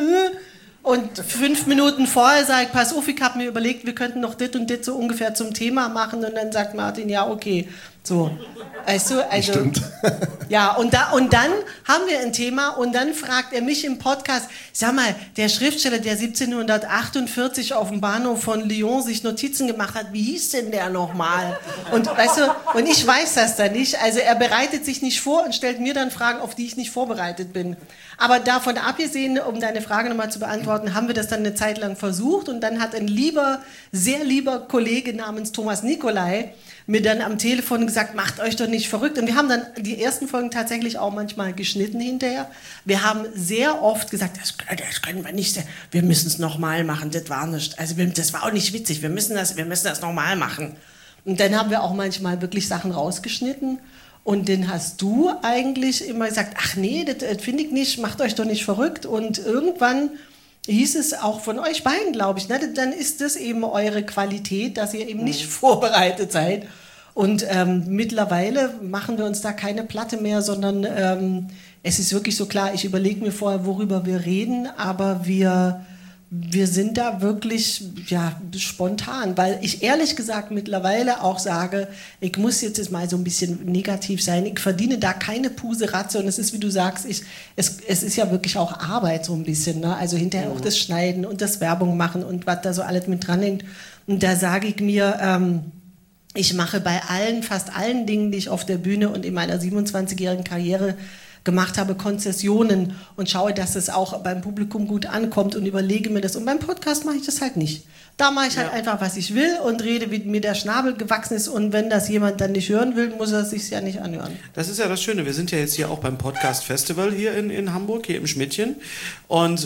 und 5 Minuten vorher sage ich, pass auf, ich habe mir überlegt, wir könnten noch dit und dit so ungefähr zum Thema machen. Und dann sagt Martin, ja, okay. So, weißt du, also... Stimmt. Ja, und dann haben wir ein Thema und dann fragt er mich im Podcast, sag mal, der Schriftsteller, der 1748 auf dem Bahnhof von Lyon sich Notizen gemacht hat, wie hieß denn der nochmal? Und weißt du, und ich weiß das dann nicht, also er bereitet sich nicht vor und stellt mir dann Fragen, auf die ich nicht vorbereitet bin. Aber davon abgesehen, um deine Frage nochmal zu beantworten, haben wir das dann eine Zeit lang versucht und dann hat ein sehr lieber Kollege namens Thomas Nicolai mir dann am Telefon gesagt, macht euch doch nicht verrückt. Und wir haben dann die ersten Folgen tatsächlich auch manchmal geschnitten hinterher. Wir haben sehr oft gesagt, das können wir nicht, wir müssen es nochmal machen, das war nicht, also das war auch nicht witzig, wir müssen das nochmal machen. Und dann haben wir auch manchmal wirklich Sachen rausgeschnitten. Und dann hast du eigentlich immer gesagt, ach nee, das finde ich nicht, macht euch doch nicht verrückt. Und irgendwann hieß es auch von euch beiden, glaube ich, ne? Dann ist das eben eure Qualität, dass ihr eben nicht vorbereitet seid. Und mittlerweile machen wir uns da keine Platte mehr, sondern es ist wirklich so klar, ich überlege mir vorher, worüber wir reden, aber wir sind da wirklich spontan, weil ich ehrlich gesagt mittlerweile auch sage, ich muss jetzt mal so ein bisschen negativ sein, ich verdiene da keine Puseratze und es ist, wie du sagst, es ist ja wirklich auch Arbeit so ein bisschen, ne? Also hinterher auch das Schneiden und das Werbung machen und was da so alles mit dran hängt. Und da sage ich mir, ich mache bei fast allen Dingen, die ich auf der Bühne und in meiner 27-jährigen Karriere gemacht habe, Konzessionen und schaue, dass es auch beim Publikum gut ankommt und überlege mir das. Und beim Podcast mache ich das halt nicht. Da mache ich halt einfach, was ich will und rede, wie mir der Schnabel gewachsen ist. Und wenn das jemand dann nicht hören will, muss er es sich ja nicht anhören. Das ist ja das Schöne. Wir sind ja jetzt hier auch beim Podcast Festival hier in Hamburg, hier im Schmidtchen. Und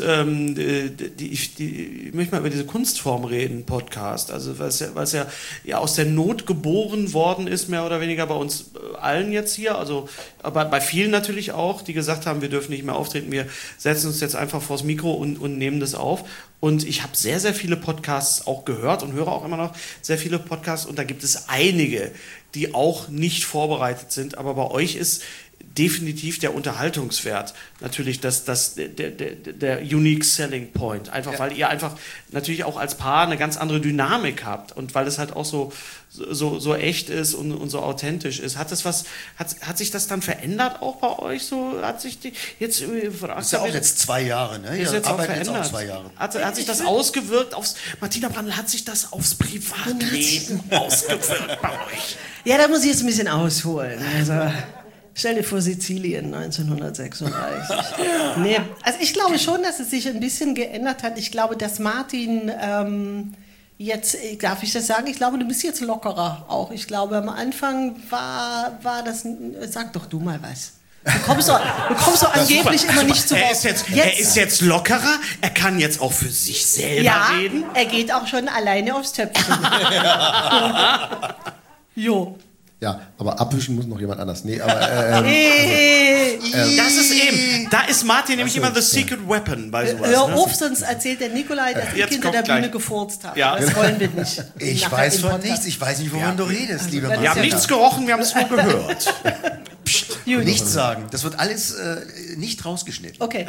ich möchte mal über diese Kunstform reden, Podcast. Also weil es ja aus der Not geboren worden ist, mehr oder weniger bei uns allen jetzt hier. Also aber bei vielen natürlich auch, die gesagt haben, wir dürfen nicht mehr auftreten. Wir setzen uns jetzt einfach vors Mikro und nehmen das auf. Und ich habe sehr, sehr viele Podcasts auch gehört und höre auch immer noch sehr viele Podcasts. Und da gibt es einige, die auch nicht vorbereitet sind. Aber bei euch ist definitiv der Unterhaltungswert natürlich der unique selling point. Einfach, weil ihr einfach natürlich auch als Paar eine ganz andere Dynamik habt. Und weil es halt auch so echt ist und so authentisch ist. Hat sich das dann verändert auch bei euch? So hat sich jetzt das ist ja auch jetzt 2 Jahre, ne? Ist jetzt auch verändert. Jetzt auch 2 Jahre. Hat sich das ausgewirkt aufs Martina Brandl? Hat sich das aufs Privatleben ausgewirkt bei euch? Ja, da muss ich jetzt ein bisschen ausholen. Also stell dir vor, Sizilien 1936. Nee, also ich glaube schon, dass es sich ein bisschen geändert hat. Ich glaube, dass Martin jetzt, darf ich das sagen? Ich glaube, du bist jetzt lockerer auch. Ich glaube, am Anfang war das... Sag doch du mal was. Du kommst doch angeblich immer nicht zu Wort. Er ist jetzt lockerer, er kann jetzt auch für sich selber reden. Er geht auch schon alleine aufs Töpfchen. Jo. Ja, aber abwischen muss noch jemand anders. Nee, aber... das ist eben... Da ist Martin nämlich immer the secret weapon bei sowas. Hör auf, sonst erzählt der Nikolai, dass ich hinter der Bühne gefurzt habe. Ja. Das wollen wir nicht. Ich weiß von nichts. Ich weiß nicht, wovon du redest, liebe Martina. Wir haben nichts gerochen, wir haben es nur gehört. Psst, nichts sagen. Das wird alles nicht rausgeschnitten. Okay.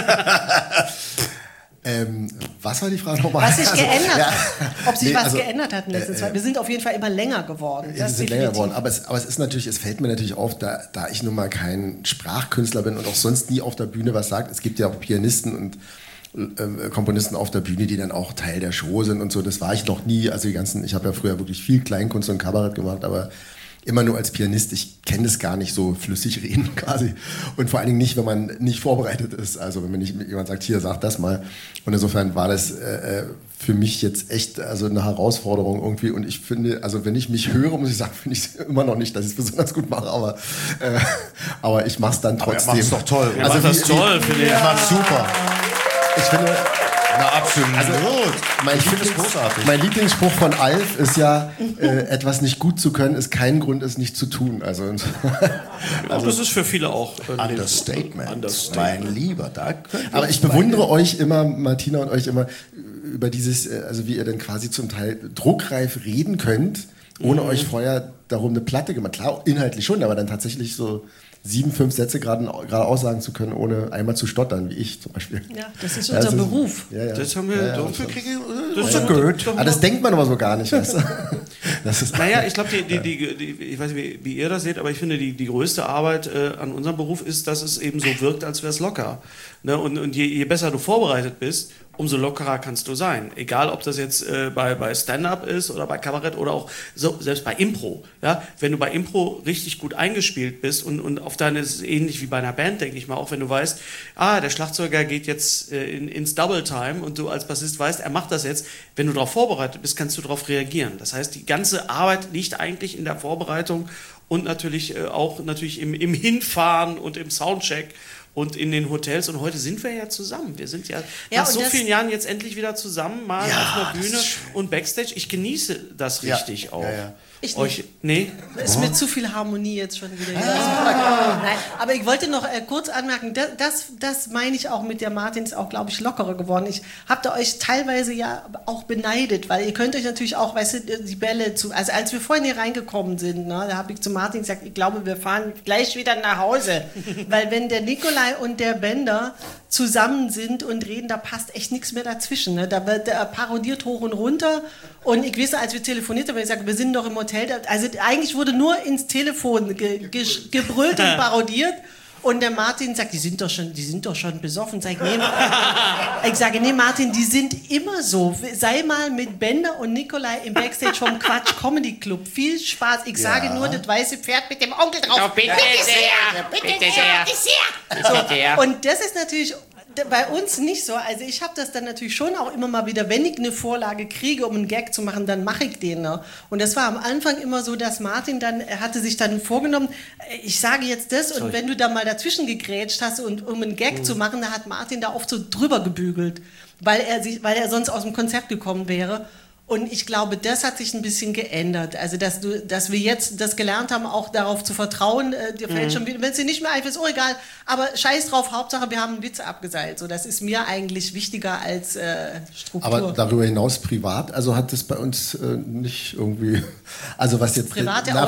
Was war die Frage nochmal? Was sich geändert hat. Ob sich was geändert hat in letzter Zeit. Wir sind auf jeden Fall immer länger geworden. Wir sind länger geworden. Aber es ist natürlich, es fällt mir natürlich auf, da ich nun mal kein Sprachkünstler bin und auch sonst nie auf der Bühne was sagt. Es gibt ja auch Pianisten und Komponisten auf der Bühne, die dann auch Teil der Show sind und so. Das war ich noch nie. Also ich habe ja früher wirklich viel Kleinkunst und Kabarett gemacht, aber immer nur als Pianist. Ich kenne das gar nicht so flüssig reden quasi. Und vor allen Dingen nicht, wenn man nicht vorbereitet ist. Also wenn mir nicht jemand sagt, hier, sag das mal. Und insofern war das für mich jetzt echt eine Herausforderung irgendwie. Und ich finde, also wenn ich mich höre, muss ich sagen, finde ich immer noch nicht, dass ich es besonders gut mache. Aber ich mache es dann trotzdem. Aber er macht es doch toll. Er macht das toll, finde ich. Er macht super. Ich finde... Na, absolut. Ich finde es großartig. Mein Lieblingsspruch von Alf ist ja, etwas nicht gut zu können, ist kein Grund, es nicht zu tun. Also das ist für viele auch. Understatement. Mein Lieber. Aber ich bewundere euch immer, Martina und euch immer, über dieses, also wie ihr dann quasi zum Teil druckreif reden könnt, ohne euch vorher darum eine Platte gemacht. Klar, inhaltlich schon, aber dann tatsächlich so 7, 5 Sätze gerade aussagen zu können, ohne einmal zu stottern, wie ich zum Beispiel. Ja, das ist unser Beruf. Ja. Das haben wir. Das ist so gut. Aber das denkt man aber so gar nicht. Weißt du? Das ist Naja, ich glaube, ich weiß nicht, wie ihr das seht, aber ich finde, die größte Arbeit an unserem Beruf ist, dass es eben so wirkt, als wäre es locker. Ne? Und je besser du vorbereitet bist, umso lockerer kannst du sein. Egal, ob das jetzt bei Stand-Up ist oder bei Kabarett oder auch selbst bei Impro. Ja? Wenn du bei Impro richtig gut eingespielt bist und auf deine, ist ähnlich wie bei einer Band, denke ich mal, auch wenn du weißt, der Schlagzeuger geht jetzt ins Double Time und du als Bassist weißt, er macht das jetzt. Wenn du darauf vorbereitet bist, kannst du darauf reagieren. Das heißt, die ganze Arbeit liegt eigentlich in der Vorbereitung und natürlich auch im Hinfahren und im Soundcheck und in den Hotels. Und heute sind wir ja zusammen. Wir sind ja nach so vielen Jahren jetzt endlich wieder zusammen, mal auf einer Bühne und Backstage. Ich genieße das richtig auch. Ja. Ich nicht. Nee? Ist mir zu viel Harmonie jetzt schon wieder. Nein, aber ich wollte noch kurz anmerken, das meine ich auch mit der Martin, ist auch, glaube ich, lockerer geworden. Ich habe da euch teilweise ja auch beneidet, weil ihr könnt euch natürlich auch, weißt du, die Bälle also als wir vorhin hier reingekommen sind, ne, da habe ich zu Martin gesagt, ich glaube, wir fahren gleich wieder nach Hause. Weil wenn der Nikolai und der Bender zusammen sind und reden, da passt echt nichts mehr dazwischen. Ne? Da wird parodiert hoch und runter. Und ich weiß, als wir telefoniert haben, ich gesagt, wir sind doch im Hotel. Also eigentlich wurde nur ins Telefon gebrüllt und parodiert. Und der Martin sagt, die sind doch schon besoffen. Ich sage, nee, Martin, die sind immer so. Sei mal mit Bender und Nikolai im Backstage vom Quatsch Comedy Club. Viel Spaß. Ich sage nur, das weiße Pferd mit dem Onkel drauf. Oh, bitte sehr. So, und das ist natürlich bei uns nicht so. Also ich habe das dann natürlich schon auch immer mal wieder, wenn ich eine Vorlage kriege, um einen Gag zu machen, dann mache ich den. Ne? Und das war am Anfang immer so, dass Martin hatte sich dann vorgenommen, ich sage jetzt das und wenn du da mal dazwischen gegrätscht hast und um einen Gag zu machen, da hat Martin da oft so drüber gebügelt, weil er sonst aus dem Konzept gekommen wäre. Und ich glaube, das hat sich ein bisschen geändert. Also, dass wir jetzt das gelernt haben, auch darauf zu vertrauen, dir fällt schon wieder, wenn es dir nicht mehr einfällt, ist egal. Aber scheiß drauf, Hauptsache, wir haben einen Witz abgeseilt. So, das ist mir eigentlich wichtiger als Struktur. Aber darüber hinaus privat, also hat das bei uns nicht irgendwie, also was jetzt,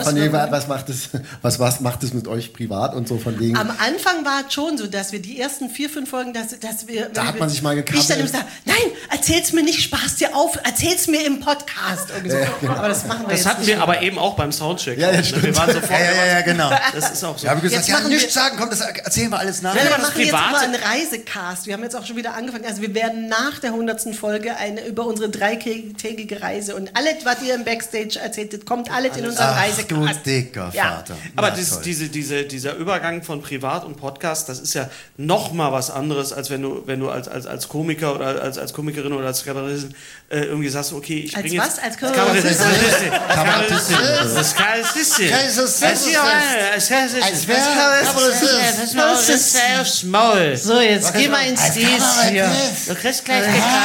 was macht es mit euch privat und so von wegen? Am Anfang war es schon so, dass wir die ersten 4-5 Folgen, dass wir... Da hat man sich mal gekappelt. Ich dann immer gesagt, nein, erzähl's mir nicht, spaß dir auf, erzähl's mir im Podcast. So. Ja, genau. Aber das machen wir Das hatten wir aber eben auch beim Soundcheck. Ja, ne? Wir waren sofort. Ja, genau. Das ist auch so. Ja, habe ich gesagt, nichts sagen, komm, das erzählen wir alles nach. Wir machen jetzt immer einen Reisecast. Wir haben jetzt auch schon wieder angefangen. Also wir werden nach der 100. Folge über unsere 3-tägige Reise und alles, was ihr im Backstage erzählt habt, kommt alles in unseren Reisecast. Du dicker Vater. Aber dieser Übergang von Privat und Podcast, das ist ja noch mal was anderes, als wenn du als Komiker oder als Komikerin oder als Kabarettistin irgendwie sagst, okay, ich bringe jetzt... Als Kabarettistin? Als Kabarettistin. Aufs Maul. So, jetzt geh mal ins Städtchen. Du kriegst gleich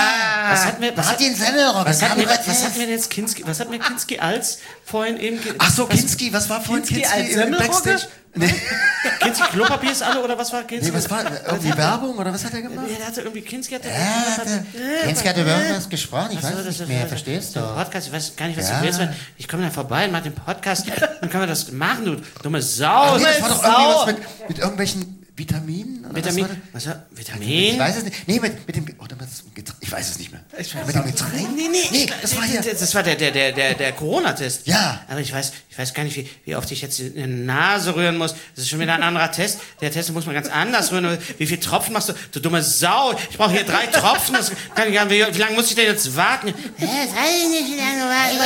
was hat mir jetzt Kinski als vorhin eben... Ach so, Kinski, was war vorhin Kinski im Backstage? Nee. Kinski Klopapier ist alle oder was war Kinski? Nee, was war irgendwie Werbung oder was hat er gemacht? Er hatte irgendwie Kinski hatte über irgendwas gesprochen, ich weiß nicht mehr, verstehst du? Podcast, ich weiß gar nicht, was du willst. Ich komme da vorbei und mache den Podcast, dann können wir das machen, du dumme Sau. Ach nee, das war doch irgendwie was mit irgendwelchen Vitaminen? Vitamin? Was war Vitamin? Ich weiß es nicht. Nee, mit dem... ich weiß es nicht mehr. Mit dem Getränk? Nee, das war hier... Das war der Corona-Test. Ja. Aber ich weiß gar nicht, wie oft ich jetzt in die Nase rühren muss. Das ist schon wieder ein anderer Test. Der Test muss man ganz anders rühren. Wie viele Tropfen machst du? Du dumme Sau. Ich brauche hier 3 Tropfen. Das kann ich gar nicht. Wie lange muss ich denn jetzt warten? Das weiß ich nicht, wie lange warten.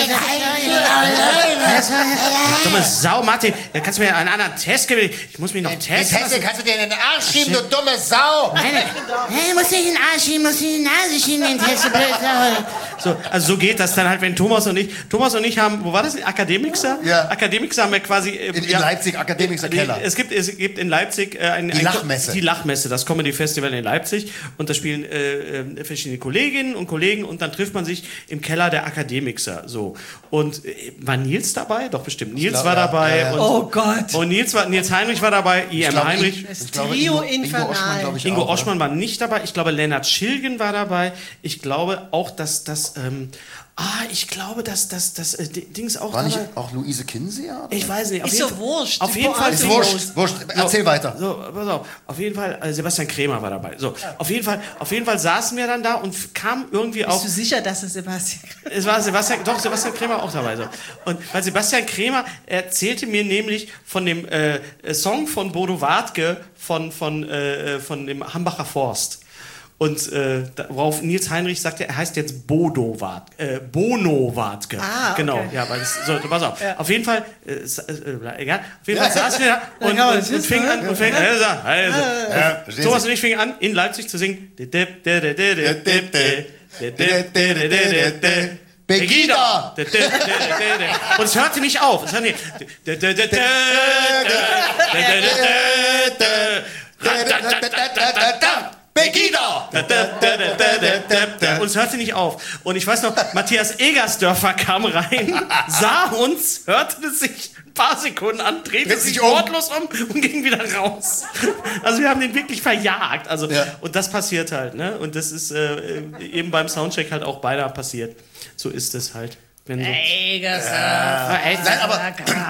Dumme Sau, Martin. Da kannst du mir einen anderen Test geben. Ich muss mich noch testen. Den Test kannst du dir in den Arsch schieben, du dumme Sau. Nein, muss nicht in den Arsch schieben, muss in die Nase schieben, den Test. So, also so geht das dann halt, wenn Thomas und ich haben, wo war das? Akademikser? Ja. Akademikser haben wir quasi... In Leipzig, Akademikser Keller. Es gibt in Leipzig die Lachmesse. Die Lachmesse, das Comedy Festival in Leipzig. Und da spielen verschiedene Kolleginnen und Kollegen und dann trifft man sich im Keller der Akademikser. So. Und war Nils dabei? Doch, bestimmt. Nils war dabei. Ja. Oh Gott. Und Nils Heinrich war dabei, IM Heinrich. Das Trio Infernal. Ingo Oschmann war nicht dabei. Ich glaube, Lennart Schilgen war dabei. Ich glaube, glaube auch, dass das Dings auch... War nicht auch Luise Kinsey? Ich weiß nicht. Ist so wurscht. Auf jeden Fall... Ist wurscht. Erzähl weiter. So, pass auf. Auf jeden Fall, Sebastian Krämer war dabei. So, auf jeden Fall saßen wir dann da und kam irgendwie auf... Bist du sicher, dass es Sebastian... Es war Sebastian Krämer auch dabei. So. Und weil Sebastian Krämer erzählte mir nämlich von dem Song von Bodo Wartke von dem Hambacher Forst. Und worauf Nils Heinrich sagte, er heißt jetzt Bono Wartke. Ah, genau, okay. ja, weil so, pass auf. Ja. Auf jeden Fall, egal. Auf jeden Fall saßen wir da und fing an Thomas und ich fingen an, in Leipzig zu singen. Pegida! Und es hörte nicht auf. Es hörte nicht. Pegida! Und es hörte nicht auf. Und ich weiß noch, Matthias Egersdörfer kam rein, sah uns, hörte es sich ein paar Sekunden an, drehte sich wortlos um und ging wieder raus. Also wir haben den wirklich verjagt. Also, und das passiert halt. Ne? Und das ist eben beim Soundcheck halt auch beinahe passiert. So ist es halt. Nein, aber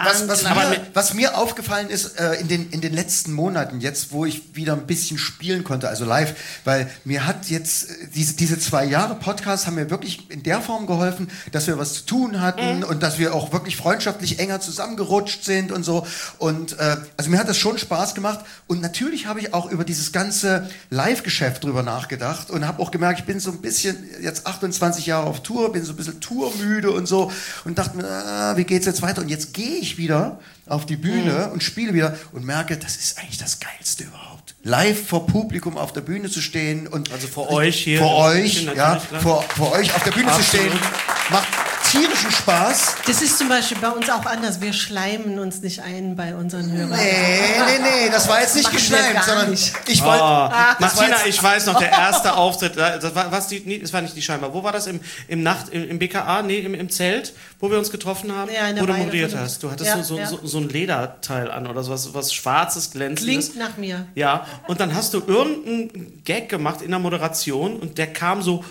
was mir aufgefallen ist in den letzten Monaten, jetzt wo ich wieder ein bisschen spielen konnte, also live, weil mir hat jetzt diese 2 Jahre Podcast haben mir wirklich in der Form geholfen, dass wir was zu tun hatten und dass wir auch wirklich freundschaftlich enger zusammengerutscht sind und so. Und also mir hat das schon Spaß gemacht. Und natürlich habe ich auch über dieses ganze Live-Geschäft drüber nachgedacht und habe auch gemerkt, ich bin so ein bisschen jetzt 28 Jahre auf Tour, bin so ein bisschen tourmüde und so und dachte mir, wie geht's jetzt weiter? Und jetzt gehe ich wieder auf die Bühne und spiele wieder und merke, das ist eigentlich das Geilste überhaupt. Live vor Publikum auf der Bühne zu stehen und also vor euch hier. Vor euch, ja, vor euch auf der Bühne zu stehen, macht tierischen Spaß. Das ist zum Beispiel bei uns auch anders. Wir schleimen uns nicht ein bei unseren Hörern. Nee, das war jetzt nicht geschleimt, sondern ich wollte... Martina, ich weiß noch, der erste Auftritt, das war nicht die Scheinbar. Wo war das? Im BKA? Nee, im Zelt, wo wir uns getroffen haben? Ja, wo du moderiert hast. Du hattest so ein Lederteil an oder so was Schwarzes, Glänzendes. Klingt nach mir. Ja, und dann hast du irgendeinen Gag gemacht in der Moderation und der kam so,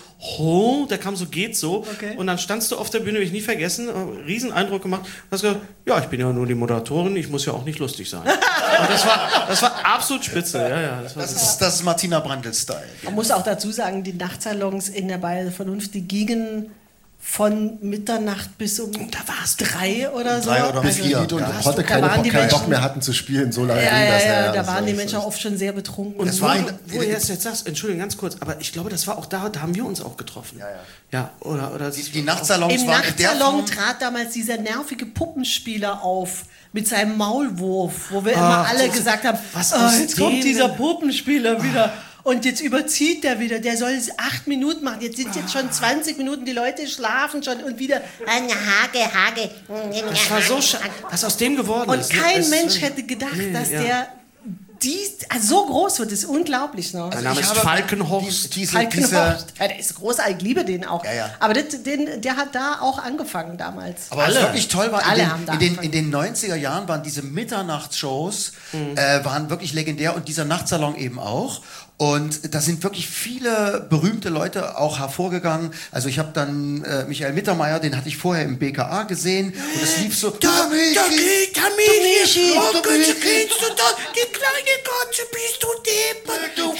geht so. Okay. Und dann standst du auf der Bühne, will ich nie vergessen, riesen Eindruck gemacht und hast gesagt, ja, ich bin ja nur die Moderatorin, ich muss ja auch nicht lustig sein. Und das war absolut spitze. Ja, das ist Martina Brandl-Style. Man muss auch dazu sagen, die Nachtsalons in der Bayer Vernunft, die gingen von Mitternacht bis um 3 oder so. 3 oder 4. Und heute keinen Bock mehr hatten zu spielen, so lange ging das. Da waren die Menschen oft schon sehr betrunken. Und das war wo ihr es jetzt sagst, Entschuldigung, ganz kurz, aber ich glaube, das war auch da haben wir uns auch getroffen. Ja, oder die Nachtsalons im waren Nachtsalon trat damals dieser nervige Puppenspieler auf mit seinem Maulwurf, wo wir immer alle gesagt haben, jetzt kommt dieser Puppenspieler wieder. Und jetzt überzieht der wieder, der soll 8 Minuten machen, jetzt sind jetzt schon 20 Minuten, die Leute schlafen schon und wieder Hage. Das war so schade, was aus dem geworden ist. Und kein Mensch hätte gedacht, dass der so groß wird, das ist unglaublich. Ne? Sein Name ist Falkenhorst. Falkenhorst. Ja, der ist großartig, ich liebe den auch. Ja. Aber der hat da auch angefangen damals. Aber was wirklich toll war, in den 90er Jahren waren diese Mitternachtsshows waren wirklich legendär und dieser Nachtsalon eben auch. Und da sind wirklich viele berühmte Leute auch hervorgegangen. Also ich habe dann Michael Mittermeier, den hatte ich vorher im BKA gesehen. Und es lief so... Da Michi, oh Gott, kennst du das? Die kleine Katze, bist du deppert,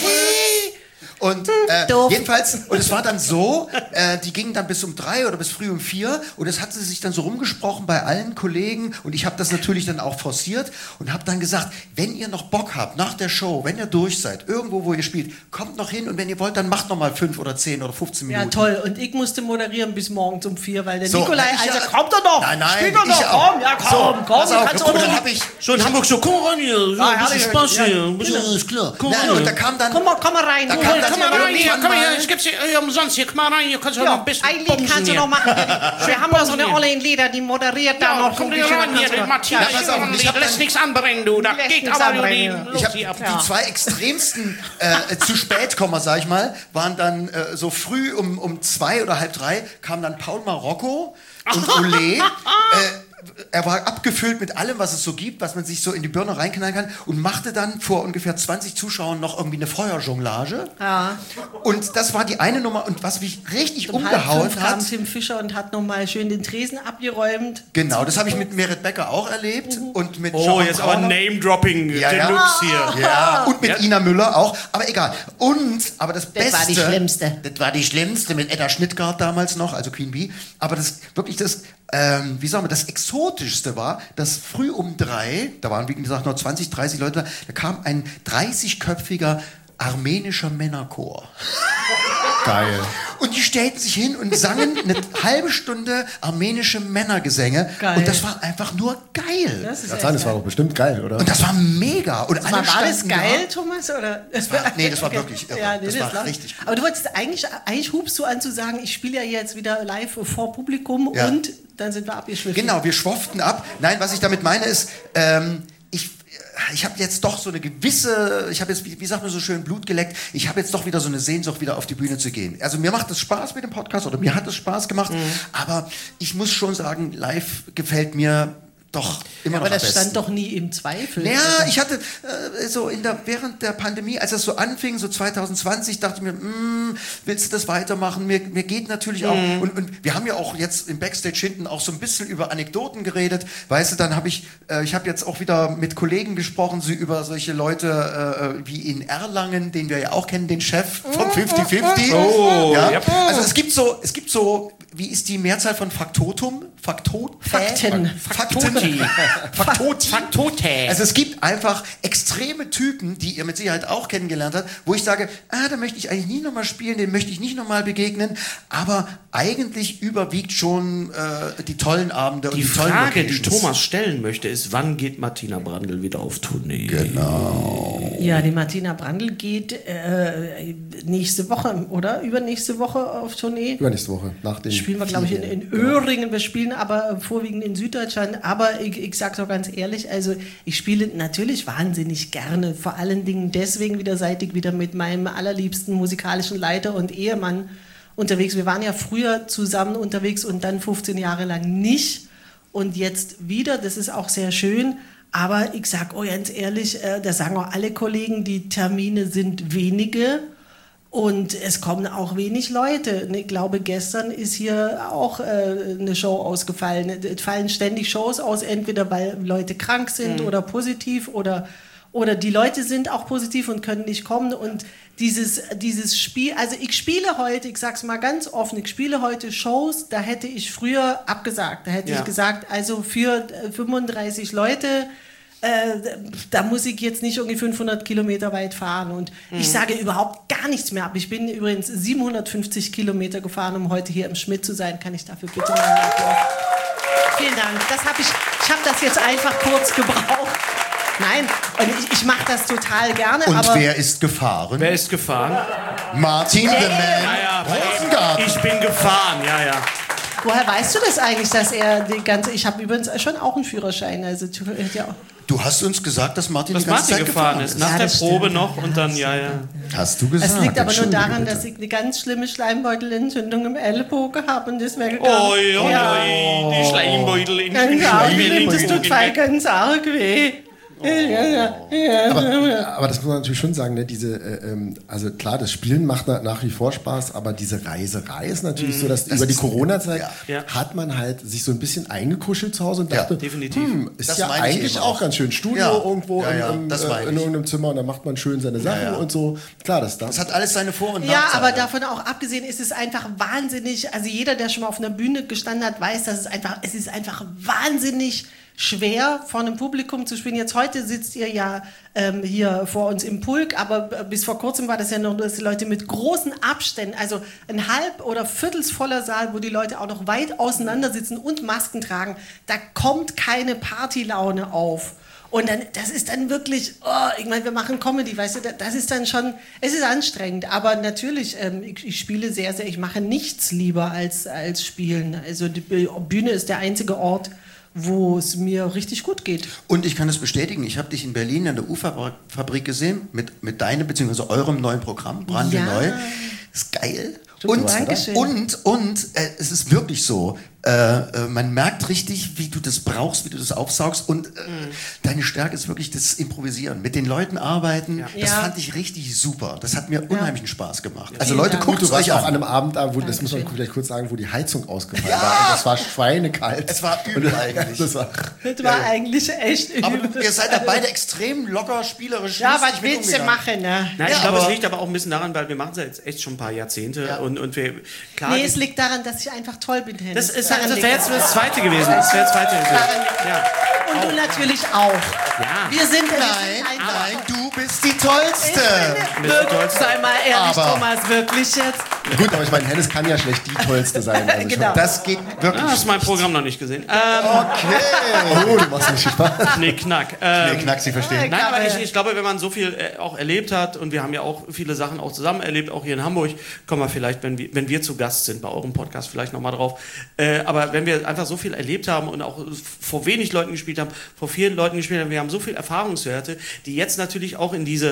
Und jedenfalls, und es war dann so, die gingen dann bis um 3 oder bis früh um 4 und es hatte sich dann so rumgesprochen bei allen Kollegen und ich habe das natürlich dann auch forciert und habe dann gesagt, wenn ihr noch Bock habt nach der Show, wenn ihr durch seid, irgendwo wo ihr spielt, kommt noch hin und wenn ihr wollt, dann macht noch mal 5 oder 10 oder 15 Minuten. Ja toll, und ich musste moderieren bis morgens um 4, weil der Nikolai, kommt doch noch, nein, spielt doch noch, komm, pass auf, kannst dann habe ich schon in Hamburg so, komm rein hier, ein bisschen Spaß hier, ist klar. Und da kam dann... Komm mal rein, komm mal rein hier, komm hier, ich geb's dir umsonst hier, komm mal rein, hier kannst du noch ein bisschen ein Lied kannst du noch machen. Wir haben da so eine Olin Lieder, die moderiert da noch. Komm hier rein hier, Matthias, lässt nichts anbrennen, du, da geht aber ich habe die 2 extremsten zu spät Komma, sag ich mal, waren dann so früh um 2 oder halb 3 kam dann Paul Marocco und Ole er war abgefüllt mit allem, was es so gibt, was man sich so in die Birne reinknallen kann und machte dann vor ungefähr 20 Zuschauern noch irgendwie eine Feuerjonglage. Ja. Und das war die eine Nummer und was mich richtig Um umgehauen 4:30 kam hat. Tim Fischer und hat nochmal schön den Tresen abgeräumt. Genau, das habe ich mit Merit Becker auch erlebt und mit Oh, Sharon jetzt aber Brauner. Name-Dropping Ja, ja. Deluxe hier. Ja, und mit Ina Müller auch, aber egal. Aber das Beste... war die schlimmste. Das war die schlimmste mit Edda Schnittgart damals noch, also Queen Bee. Aber das wirklich das, wie sagen wir, das Exotischste war, dass früh um 3, da waren wie gesagt noch 20, 30 Leute, da kam ein 30-köpfiger armenischer Männerchor. Geil. Und die stellten sich hin und sangen eine halbe Stunde armenische Männergesänge. Geil. Und das war einfach nur geil. Das ist Das war doch bestimmt geil, oder? Und das war mega. Und alle war das standen geil, da. Thomas? Oder? Nee, das war wirklich irre. Ja, nee, Das war glaub ich. richtig gut. Aber du wolltest eigentlich hubst du an zu sagen, ich spiele ja jetzt wieder live vor Publikum Ja. und dann sind wir abgeschwiffen. Genau, wir schwoften ab. Nein, was ich damit meine ist, ich habe jetzt doch so eine gewisse, ich habe jetzt, wie sagt man so schön, Blut geleckt, ich habe jetzt doch wieder so eine Sehnsucht, wieder auf die Bühne zu gehen. Also mir macht es Spaß mit dem Podcast oder mir hat es Spaß gemacht, aber ich muss schon sagen, live gefällt mir doch immer noch Aber das am besten. stand doch nie im Zweifel. Ja, ich hatte so während der Pandemie, als das so anfing, so 2020, dachte ich mir, willst du das weitermachen? Mir geht natürlich auch, und wir haben ja auch jetzt im Backstage hinten auch so ein bisschen über Anekdoten geredet, weißt du, dann habe ich habe jetzt auch wieder mit Kollegen gesprochen, so über solche Leute wie in Erlangen, den wir ja auch kennen, den Chef vom 50-50. Oh, ja. ja. Also es gibt so, wie ist die Mehrzahl von Faktotum? Fakten. Faktote. Also es gibt einfach extreme Typen, die ihr mit Sicherheit auch kennengelernt habt, wo ich sage, da möchte ich eigentlich nie nochmal spielen, dem möchte ich nicht nochmal begegnen, aber eigentlich überwiegt schon die tollen Abende und Die die tollen Frage, die Locations. Thomas stellen möchte, ist, wann geht Martina Brandl wieder auf Tournee? Genau. Ja, die Martina Brandl geht nächste Woche oder übernächste Woche auf Tournee. Übernächste Woche, nach den Spielen wir, glaube ich, in Öhringen. Wir spielen aber vorwiegend in Süddeutschland. Aber ich sage es auch ganz ehrlich, also ich spiele natürlich wahnsinnig gerne. Vor allen Dingen deswegen wieder, seit ich wieder mit meinem allerliebsten musikalischen Leiter und Ehemann unterwegs. Wir waren ja früher zusammen unterwegs und dann 15 Jahre lang nicht. Und jetzt wieder, das ist auch sehr schön. Aber ich sage ganz ehrlich, da sagen auch alle Kollegen, die Termine sind wenige. Und es kommen auch wenig Leute. Ich glaube, gestern ist hier auch eine Show ausgefallen. Es fallen ständig Shows aus, entweder weil Leute krank sind oder positiv oder die Leute sind auch positiv und können nicht kommen. Und dieses Spiel, also ich spiele heute, ich sag's mal ganz offen, ich spiele heute Shows, da hätte ich früher abgesagt. Da hätte ich gesagt, also für 35 Leute, da muss ich jetzt nicht irgendwie 500 Kilometer weit fahren. Und ich sage überhaupt gar nichts mehr ab. Ich bin übrigens 750 Kilometer gefahren, um heute hier im Schmidt zu sein. Kann ich dafür bitte mal einen Applaus? Vielen Dank. Ich habe das jetzt einfach kurz gebraucht. Nein, und ich mache das total gerne. Und aber wer ist gefahren? Wer ist gefahren? Martin the Man Ja, Rosengarten. ich bin gefahren, ja. woher weißt du das eigentlich, dass er die ganze... Ich habe übrigens schon auch einen Führerschein. Also, ja, Du hast uns gesagt, dass Martin Dass die ganze Martin Zeit gefahren ist, nach der das Probe stimmt. noch und dann, ja. Hast du gesagt? es liegt aber nur Entschuldige daran, bitte. dass ich eine ganz schlimme Schleimbeutelentzündung im Ellbogen habe und deswegen... Oi, Ja. die Schleimbeutel in Ganz arg, Schleimbeutel. das tut voll ganz arg weh. Aber das muss man natürlich schon sagen, ne? Also klar, das Spielen macht nach wie vor Spaß, aber diese Reiserei ist natürlich so, dass über die Corona-Zeit Ja. hat man halt sich so ein bisschen eingekuschelt zu Hause und Ja, dachte, definitiv. Ist Das ja meine ich eigentlich eben auch auch. ganz schön. Studio Ja. irgendwo Ja, in das meine ich. irgendeinem Zimmer und dann macht man schön seine Sachen Ja. und so. Klar, das Das hat alles seine Vor- und Ja, Nachteile. aber davon auch abgesehen ist es einfach wahnsinnig, also jeder, der schon mal auf einer Bühne gestanden hat, weiß, dass es ist einfach wahnsinnig schwer, vor einem Publikum zu spielen. Jetzt heute sitzt ihr ja hier vor uns im Pulk, aber bis vor kurzem war das ja noch, dass die Leute mit großen Abständen, also ein halb- oder viertelsvoller Saal, wo die Leute auch noch weit auseinander sitzen und Masken tragen, da kommt keine Partylaune auf. Und dann, das ist dann wirklich, ich meine, wir machen Comedy, weißt du, das ist dann schon, es ist anstrengend, aber natürlich, ich spiele sehr, sehr, ich mache nichts lieber als Spielen. Also die Bühne ist der einzige Ort, wo es mir richtig gut geht. Und ich kann es bestätigen, ich habe dich in Berlin in der U-Fabrik gesehen, mit deinem bzw. eurem neuen Programm, brandneu. Ja. Ist geil. Dankeschön. Und es ist wirklich so, Man merkt richtig, wie du das brauchst, wie du das aufsaugst und deine Stärke ist wirklich das Improvisieren. Mit den Leuten arbeiten, das fand ich richtig super. Das hat mir unheimlichen Spaß gemacht. Also Leute, guckt Du warst euch auch an. an einem Abend da, wo, das muss man vielleicht kurz sagen, wo die Heizung ausgefallen war. Und das war schweinekalt. Es war übel eigentlich. Das war eigentlich echt übel. Aber ihr seid da beide extrem locker, spielerisch. Ja, lustig was mit willst du umgegangen. machen, ne? Na, ich glaube, es liegt aber auch ein bisschen daran, weil wir machen es ja jetzt echt schon ein paar Jahrzehnte und wir, klar... Nee, es liegt daran, dass ich einfach toll bin, Hennes. das wäre jetzt das Zweite gewesen. Das wäre das Zweite gewesen. Ja. Und du natürlich auch. Ja. Wir sind Nein, du bist die Tollste. Sei mal ehrlich, Aber- Thomas, wirklich jetzt. gut, aber ich meine, Hennes kann ja schlecht die Tollste sein. Also Genau. Das geht wirklich. Hast du mein Programm noch nicht gesehen? Oh, du machst nicht Spaß. Nee, Knack. Nee, Knack, Sie verstehen. Nein, aber ich glaube, wenn man so viel auch erlebt hat und wir haben ja auch viele Sachen auch zusammen erlebt, auch hier in Hamburg, kommen wir vielleicht, wenn wir zu Gast sind, bei eurem Podcast vielleicht nochmal drauf, aber wenn wir einfach so viel erlebt haben und auch vor wenig Leuten gespielt haben, vor vielen Leuten gespielt haben, wir haben so viel Erfahrungswerte, die jetzt natürlich auch in diese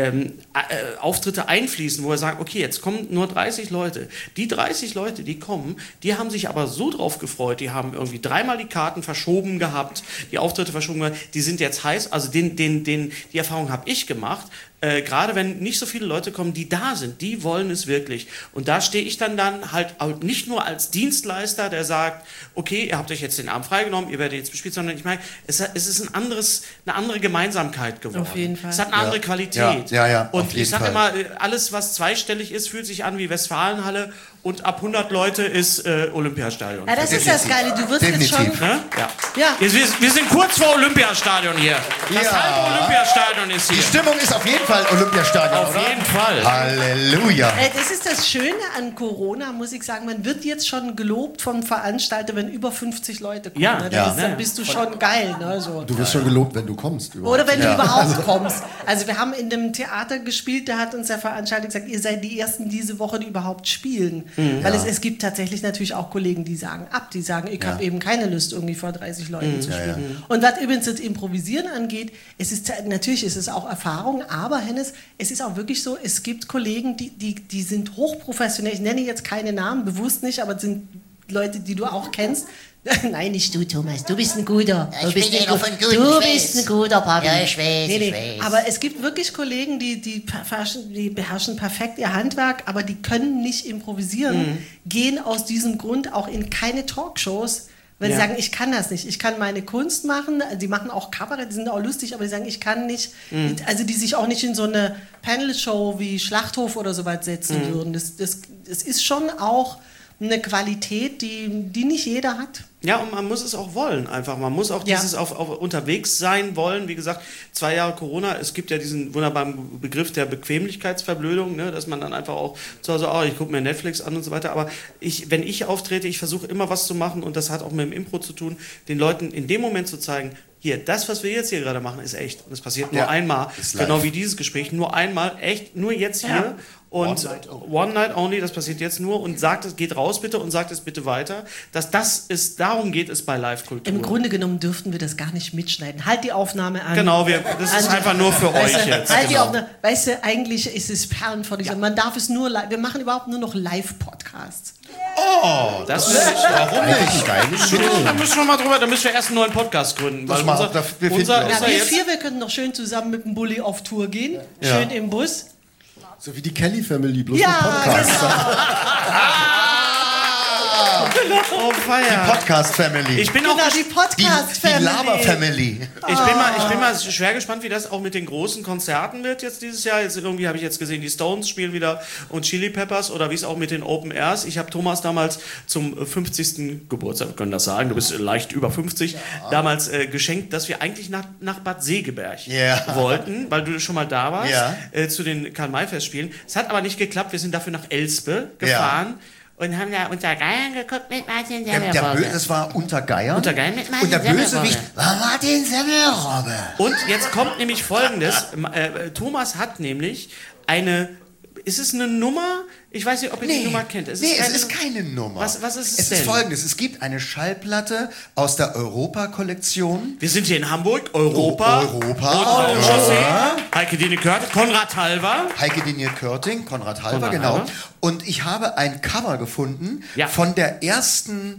Auftritte einfließen, wo wir sagen, okay, jetzt kommen nur 30 Leute. Die 30 Leute, die kommen, die haben sich aber so drauf gefreut, die haben irgendwie dreimal die Karten verschoben gehabt, die Auftritte verschoben gehabt, die sind jetzt heiß, also die Erfahrung habe ich gemacht, gerade wenn nicht so viele Leute kommen, die da sind, die wollen es wirklich. Und da stehe ich dann halt auch nicht nur als Dienstleister, der sagt, okay, ihr habt euch jetzt den Abend freigenommen, ihr werdet jetzt bespielt, sondern ich meine, es ist eine andere Gemeinsamkeit geworden. Auf jeden Fall. Es hat eine andere Qualität. Ja, auf Und jeden ich sage Fall. immer, alles, was zweistellig ist, fühlt sich an wie Westfalenhalle und ab 100 Leute ist Olympiastadion. Ja, das ist das Geile. Du wirst jetzt schon... Ne? Ja. Ja. Wir sind kurz vor Olympiastadion hier. Das Ja. halbe Olympiastadion ist Die hier. Stimmung ist auf jeden Fall Olympiastadion, Auf oder? jeden Fall. Halleluja. Das ist das Schöne an Corona, muss ich sagen. Man wird jetzt schon gelobt vom Veranstalter, wenn über 50 Leute kommen. Ja, ne? ja. Dann bist du schon geil. Ne? So. Du wirst schon gelobt, wenn du kommst. Überhaupt. Oder wenn du überhaupt kommst. Also wir haben in einem Theater gespielt, da hat uns der Veranstalter gesagt, ihr seid die Ersten diese Woche, die überhaupt spielen. Weil es gibt tatsächlich natürlich auch Kollegen, die sagen ab, die sagen, ich habe eben keine Lust, irgendwie vor 30 Leuten zu spielen. Und was übrigens das Improvisieren angeht, natürlich ist es auch Erfahrung, aber Hennes, es ist auch wirklich so, es gibt Kollegen, die sind hochprofessionell, ich nenne jetzt keine Namen, bewusst nicht, aber es sind Leute, die du auch kennst. Nein, nicht du, Thomas. Du bist ein guter. Ich bin ja noch ein guter, Du ich bist weiß. ein guter Papi. Ja, ich weiß, ich weiß. Aber es gibt wirklich Kollegen, die beherrschen perfekt ihr Handwerk, aber die können nicht improvisieren, gehen aus diesem Grund auch in keine Talkshows, weil sie sagen, ich kann das nicht. Ich kann meine Kunst machen. Die machen auch Kabarett, die sind auch lustig, aber die sagen, ich kann nicht. Also die sich auch nicht in so eine Panel-Show wie Schlachthof oder so weit setzen würden. Das ist schon auch eine Qualität, die nicht jeder hat. Ja, und man muss es auch wollen einfach. Man muss auch dieses auf unterwegs sein wollen. Wie gesagt, 2 Jahre Corona, es gibt ja diesen wunderbaren Begriff der Bequemlichkeitsverblödung, ne, dass man dann einfach auch zu Hause, ich gucke mir Netflix an und so weiter. Aber wenn ich auftrete, ich versuche immer was zu machen und das hat auch mit dem Impro zu tun, den Leuten in dem Moment zu zeigen, hier, das, was wir jetzt hier gerade machen, ist echt. Und es passiert nur einmal, ist live. genau wie dieses Gespräch, nur einmal, echt, nur jetzt hier. Und One Night Only, das passiert jetzt nur und sagt es, geht raus bitte und sagt es bitte weiter. Darum geht es bei Live-Kultur. Im Grunde genommen dürften wir das gar nicht mitschneiden. Halt die Aufnahme an. Genau, das ist einfach nur für euch jetzt. Halt die Genau. Aufnahme. Weißt du, eigentlich ist es Perlen vor dieser. Man darf es nur wir machen überhaupt nur noch Live-Podcasts. Das ist, Warum nicht? da müssen wir mal drüber, da müssen wir erst einen neuen Podcast gründen. Weil machen unser, wir. Wir finden unser das. ist Ja, ja wir jetzt, 4, wir könnten noch schön zusammen mit dem Bulli auf Tour gehen. Schön im Bus. So wie die Kelly Family, bloß Ja, mit Podcast. oh, Feier. Podcast-Family. Ich bin auch Genau, die Die Podcast-Family. Laber-Family. Ich bin mal schwer gespannt, wie das auch mit den großen Konzerten wird jetzt dieses Jahr. Jetzt irgendwie habe ich jetzt gesehen, die Stones spielen wieder und Chili Peppers oder wie es auch mit den Open Airs. Ich habe Thomas damals zum 50. Geburtstag, wir können das sagen, du bist leicht über 50, damals geschenkt, dass wir eigentlich nach Bad Segeberg wollten, weil du schon mal da warst, zu den Karl-May-Festspielen. Es hat aber nicht geklappt, wir sind dafür nach Elspe gefahren. Und haben da unter Geiern geguckt mit Martin Semmelrogge. Das war unter Geiern. Unter Geiern mit Martin Und der Semmelrogge. Bösewicht war Martin Semmelrogge. Und jetzt kommt nämlich Folgendes. Thomas hat nämlich ist es eine Nummer? Ich weiß nicht, ob ihr die Nummer kennt. Es ist keine Nummer. Was ist es Es denn? ist folgendes. Es gibt eine Schallplatte aus der Europa-Kollektion. Wir sind hier in Hamburg, Europa. Europa. Und Chaussee. Heike Dine Körte, Konrad Halver. Heike Dinier Körting, Konrad Halver, Konrad genau. Halver. Und ich habe ein Cover gefunden Ja. von der ersten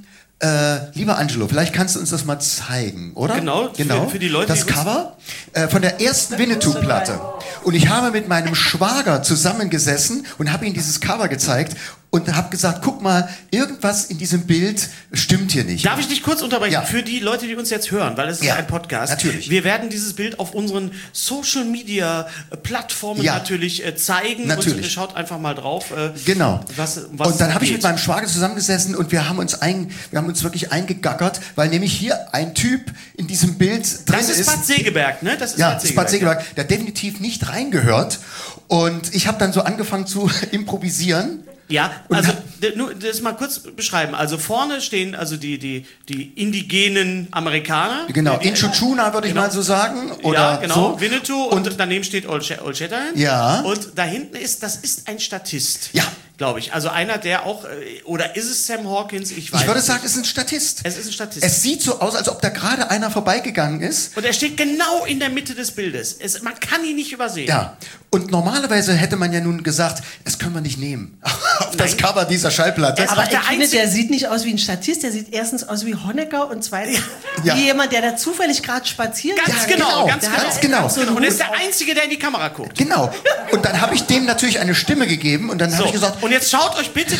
Lieber Angelo, vielleicht kannst du uns das mal zeigen, oder? Genau. Für die Leute, das die Cover von der ersten Winnetou-Platte. Und ich habe mit meinem Schwager zusammengesessen und habe ihm dieses Cover gezeigt und habe gesagt, guck mal, irgendwas in diesem Bild stimmt hier nicht. Darf ich dich kurz unterbrechen? Ja. Für die Leute, die uns jetzt hören, weil es ist ein Podcast. Natürlich. Wir werden dieses Bild auf unseren Social-Media-Plattformen natürlich zeigen. Natürlich. Und schaut einfach mal drauf. Genau. Was und dann habe ich geht. mit meinem Schwager zusammengesessen und wir haben uns wirklich eingegackert, weil nämlich hier ein Typ in diesem Bild drin ist. Das ist Bad Segeberg, ne? Das ist Ja, das ist Bad Segeberg, der definitiv nicht reingehört. Und ich habe dann so angefangen zu improvisieren. Ja, also nur das mal kurz beschreiben. Also vorne stehen also die indigenen Amerikaner. Genau, Inchuchuna würde ich mal so sagen. Oder ja, genau, so. Winnetou und daneben steht Old Shatterhand. Ja. Und da hinten das ist ein Statist. Ja. Glaube ich. Also einer, der auch, oder ist es Sam Hawkins? Ich würde sagen, es ist ein Statist. Es ist ein Statist. Es sieht so aus, als ob da gerade einer vorbeigegangen ist. Und er steht genau in der Mitte des Bildes. Man kann ihn nicht übersehen. Ja. Und normalerweise hätte man ja nun gesagt, das können wir nicht nehmen. Auf das Cover dieser Schallplatte. Aber ich finde, der sieht nicht aus wie ein Statist, der sieht erstens aus wie Honecker und zweitens wie jemand, der da zufällig gerade spaziert. Ganz genau. Ganz genau. Und er ist der Einzige, der in die Kamera guckt. Genau. Und dann habe ich dem natürlich eine Stimme gegeben und dann habe ich gesagt... Und jetzt schaut euch bitte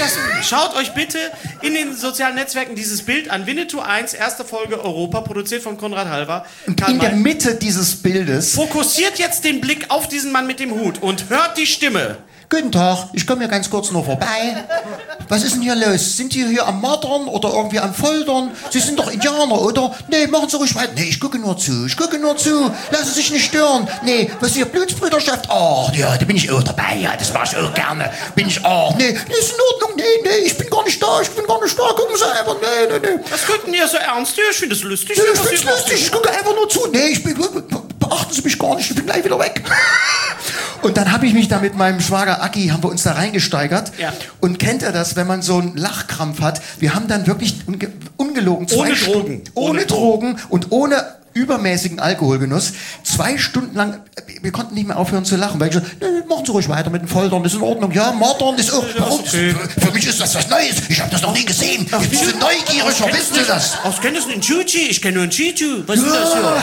in den sozialen Netzwerken dieses Bild an. Winnetou 1, erste Folge Europa, produziert von Konrad Halver. Und in der Mitte dieses Bildes... Fokussiert jetzt den Blick auf diesen Mann mit dem Hut und hört die Stimme. Guten Tag, ich komme hier ganz kurz nur vorbei. Was ist denn hier los? Sind die hier am Mordern oder irgendwie am Foltern? Sie sind doch Indianer, oder? Nee, machen Sie ruhig weiter. Nee, ich gucke nur zu. Lassen Sie sich nicht stören. Nee, was ist hier, Blutsbrüderschaft? Oh, ja, da bin ich auch dabei. Ja, das mache ich auch gerne. Bin ich auch. Nee, ist in Ordnung. Nee, ich bin gar nicht da. Gucken Sie einfach. Nee. Was könnten ihr so ernst? Ich finde es lustig. Nee, ich finde es lustig. Ich gucke einfach nur zu. Nee, beachten Sie mich gar nicht. Ich bin gleich wieder weg. Und dann habe ich mich da mit meinem Schwager Aki, haben wir uns da reingesteigert. Ja. Und kennt ihr das, wenn man so einen Lachkrampf hat? Wir haben dann wirklich ungelogen ohne Drogen und ohne übermäßigen Alkoholgenuss 2 Stunden lang, wir konnten nicht mehr aufhören zu lachen, weil ich gesagt, nee, machen Sie ruhig weiter mit dem Foltern, das ist in Ordnung. Ja, Mordern ist auch, okay. Für mich ist das was Neues, ich habe das noch nie gesehen. Ich bin so neugierig, wissen Sie das? Was kennen Sie denn Chuchi? Ich kenne nur einen Chichu. Was ist das hier?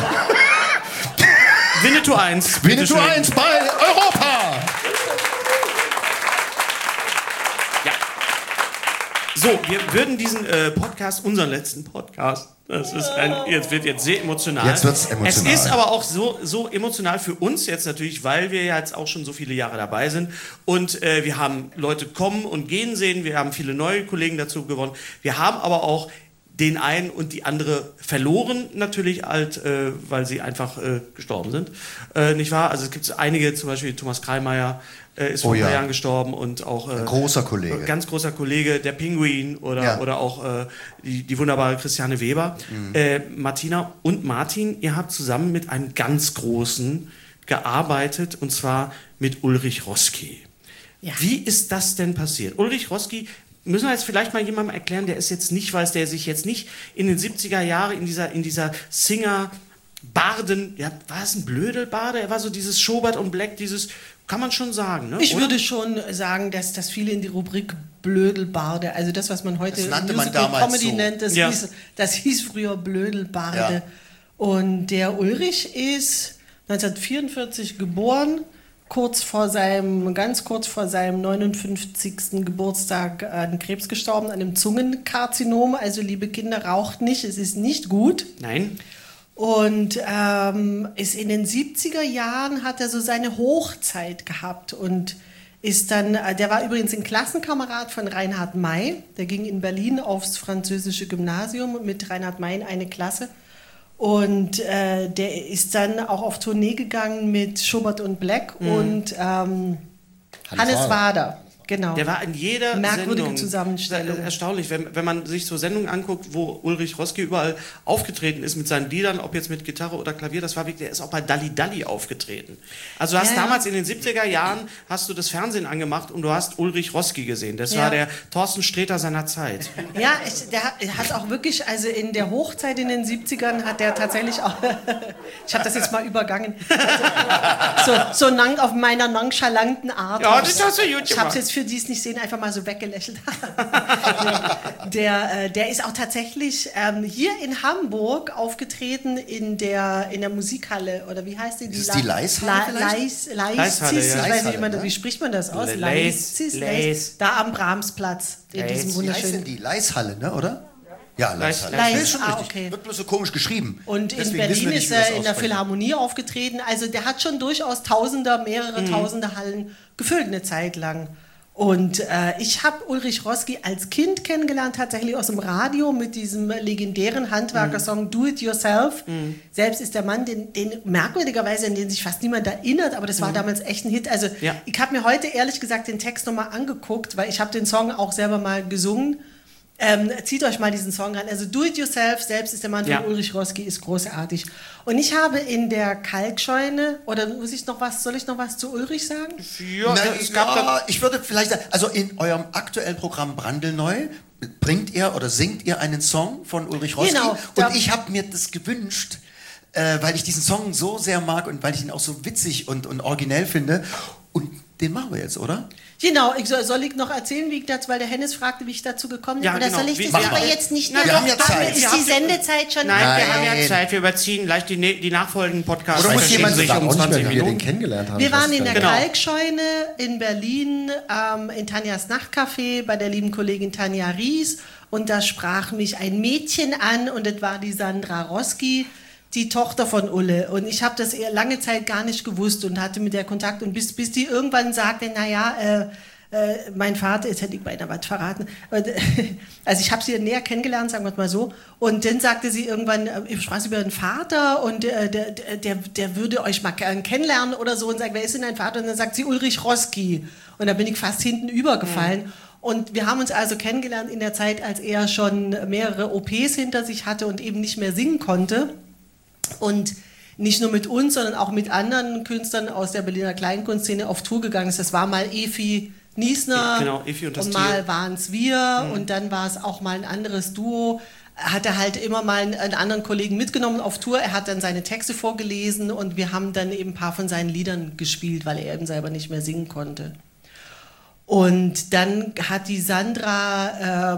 Winnetou 1. Winnetou 1 bei Europa! Ja. So, wir würden diesen Podcast, unseren letzten Podcast, wird jetzt sehr emotional. Jetzt wird's emotional. Es ist aber auch so emotional für uns jetzt natürlich, weil wir ja jetzt auch schon so viele Jahre dabei sind und wir haben Leute kommen und gehen sehen, wir haben viele neue Kollegen dazu gewonnen, wir haben aber auch den einen und die andere verloren, natürlich halt, weil sie einfach gestorben sind. Nicht wahr? Also es gibt einige, zum Beispiel Thomas Kreimeier ist vor ein paar Jahren gestorben und auch ein großer Kollege. Ganz großer Kollege, der Pinguin oder auch die wunderbare Christiane Weber. Martina und Martin, ihr habt zusammen mit einem ganz Großen gearbeitet und zwar mit Ulrich Roski. Ja. Wie ist das denn passiert? Ulrich Roski, müssen wir jetzt vielleicht mal jemandem erklären, der ist jetzt nicht, weiß, der sich jetzt nicht in den 70er Jahren in dieser Singer-Barden, ja, war es ein Blödelbarde? Er war so dieses Schobert und Black, dieses, kann man schon sagen, ne? Ich würde schon sagen, dass das viele in die Rubrik Blödelbarde, also das, was man heute Musical-Comedy nennt, das hieß früher Blödelbarde. Ja. Und der Ulrich ist 1944 geboren, ganz kurz vor seinem 59. Geburtstag an Krebs gestorben, an einem Zungenkarzinom. Also liebe Kinder, raucht nicht, es ist nicht gut. Nein. Und ist in den 70er Jahren hat er so seine Hochzeit gehabt und ist dann, der war übrigens ein Klassenkamerad von Reinhard May, der ging in Berlin aufs französische Gymnasium mit Reinhard May in eine Klasse. Und der ist dann auch auf Tournee gegangen mit Schubert und Black und Hannes Wader. Genau. Der war in jeder merkwürdige Sendung. Zusammenstellung. Erstaunlich, wenn man sich so Sendungen anguckt, wo Ulrich Roski überall aufgetreten ist mit seinen Liedern, ob jetzt mit Gitarre oder Klavier, das war wirklich, der ist auch bei Dalli Dalli aufgetreten. Also du hast damals in den 70er Jahren hast du das Fernsehen angemacht und du hast Ulrich Roski gesehen. Das war der Thorsten Sträter seiner Zeit. Ja, der hat auch wirklich, also in der Hochzeit in den 70ern hat der tatsächlich auch, ich habe das jetzt mal übergangen, so auf meiner nonchalanten Art. Ja, das hast du YouTube. Ich habe es jetzt für die es nicht sehen, einfach mal so weggelächelt haben. Der ist auch tatsächlich hier in Hamburg aufgetreten in der Musikhalle, oder wie heißt die? Ist die Leishalle Leishalle, Ich ja. weiß nicht, wie spricht man das aus? Leis. Da am Brahmsplatz. In diesem Wie heißt denn wunderschönen... die Leishalle, ne, oder? Ja, Leishalle. Leis, Ist schon richtig. okay. Wird bloß so komisch geschrieben. Und in Deswegen Berlin wissen wir nicht, ist wie wir das er in der aussprechen. Philharmonie aufgetreten. Also der hat schon durchaus mehrere Tausende Hallen gefüllt eine Zeit lang. Und ich habe Ulrich Roski als Kind kennengelernt, tatsächlich aus dem Radio mit diesem legendären Handwerkersong Do It Yourself. Selbst ist der Mann, den merkwürdigerweise, an den sich fast niemand erinnert, aber das war damals echt ein Hit. Also ich habe mir heute ehrlich gesagt den Text nochmal angeguckt, weil ich habe den Song auch selber mal gesungen. Zieht euch mal diesen Song rein. Also Do It Yourself, selbst ist der Mann von Ulrich Roski, ist großartig. Und ich habe in der Kalkscheune, oder soll ich noch was zu Ulrich sagen? Ja, es gab dann, Ich würde vielleicht sagen, also in eurem aktuellen Programm Brandelneu bringt ihr oder singt ihr einen Song von Ulrich Roski. Genau, und ich habe mir das gewünscht, weil ich diesen Song so sehr mag und weil ich ihn auch so witzig und originell finde. Und den machen wir jetzt, oder? Genau, soll ich noch erzählen, wie ich dazu, weil der Hennes fragte, wie ich dazu gekommen bin? Ja, Oder genau. soll ich das Mach aber mal. jetzt nicht Wir haben ja Zeit. Ist die Sendezeit schon? Nein, wir haben ja Nein. Zeit, wir überziehen gleich die nachfolgenden Podcasts. Oder muss verschieben jemand sich Sag um auch nicht 20 mehr, wie wir den Minuten. kennengelernt haben. Wir waren in der Genau. Kalkscheune in Berlin, in Tanjas Nachtcafé bei der lieben Kollegin Tanja Ries, und da sprach mich ein Mädchen an, und das war die Sandra Roski, die Tochter von Ulle, und ich habe das eher lange Zeit gar nicht gewusst und hatte mit der Kontakt, und bis die irgendwann sagte, mein Vater, jetzt hätte ich beinahe was verraten, also ich habe sie näher kennengelernt, sagen wir mal so, und dann sagte sie irgendwann, ich sprach über den Vater, und der würde euch mal kennenlernen oder so, und sagt, wer ist denn dein Vater? Und dann sagt sie Ulrich Roski, und da bin ich fast hinten übergefallen. Und wir haben uns also kennengelernt in der Zeit, als er schon mehrere OPs hinter sich hatte und eben nicht mehr singen konnte. Und nicht nur mit uns, sondern auch mit anderen Künstlern aus der Berliner Kleinkunstszene auf Tour gegangen ist. Das war mal Efi Niesner, Ja, genau, Efi und das mal Tier. waren es wir, und dann war es auch mal ein anderes Duo. Hat er halt immer mal einen anderen Kollegen mitgenommen auf Tour. Er hat dann seine Texte vorgelesen, und wir haben dann eben ein paar von seinen Liedern gespielt, weil er eben selber nicht mehr singen konnte. Und dann hat die Sandra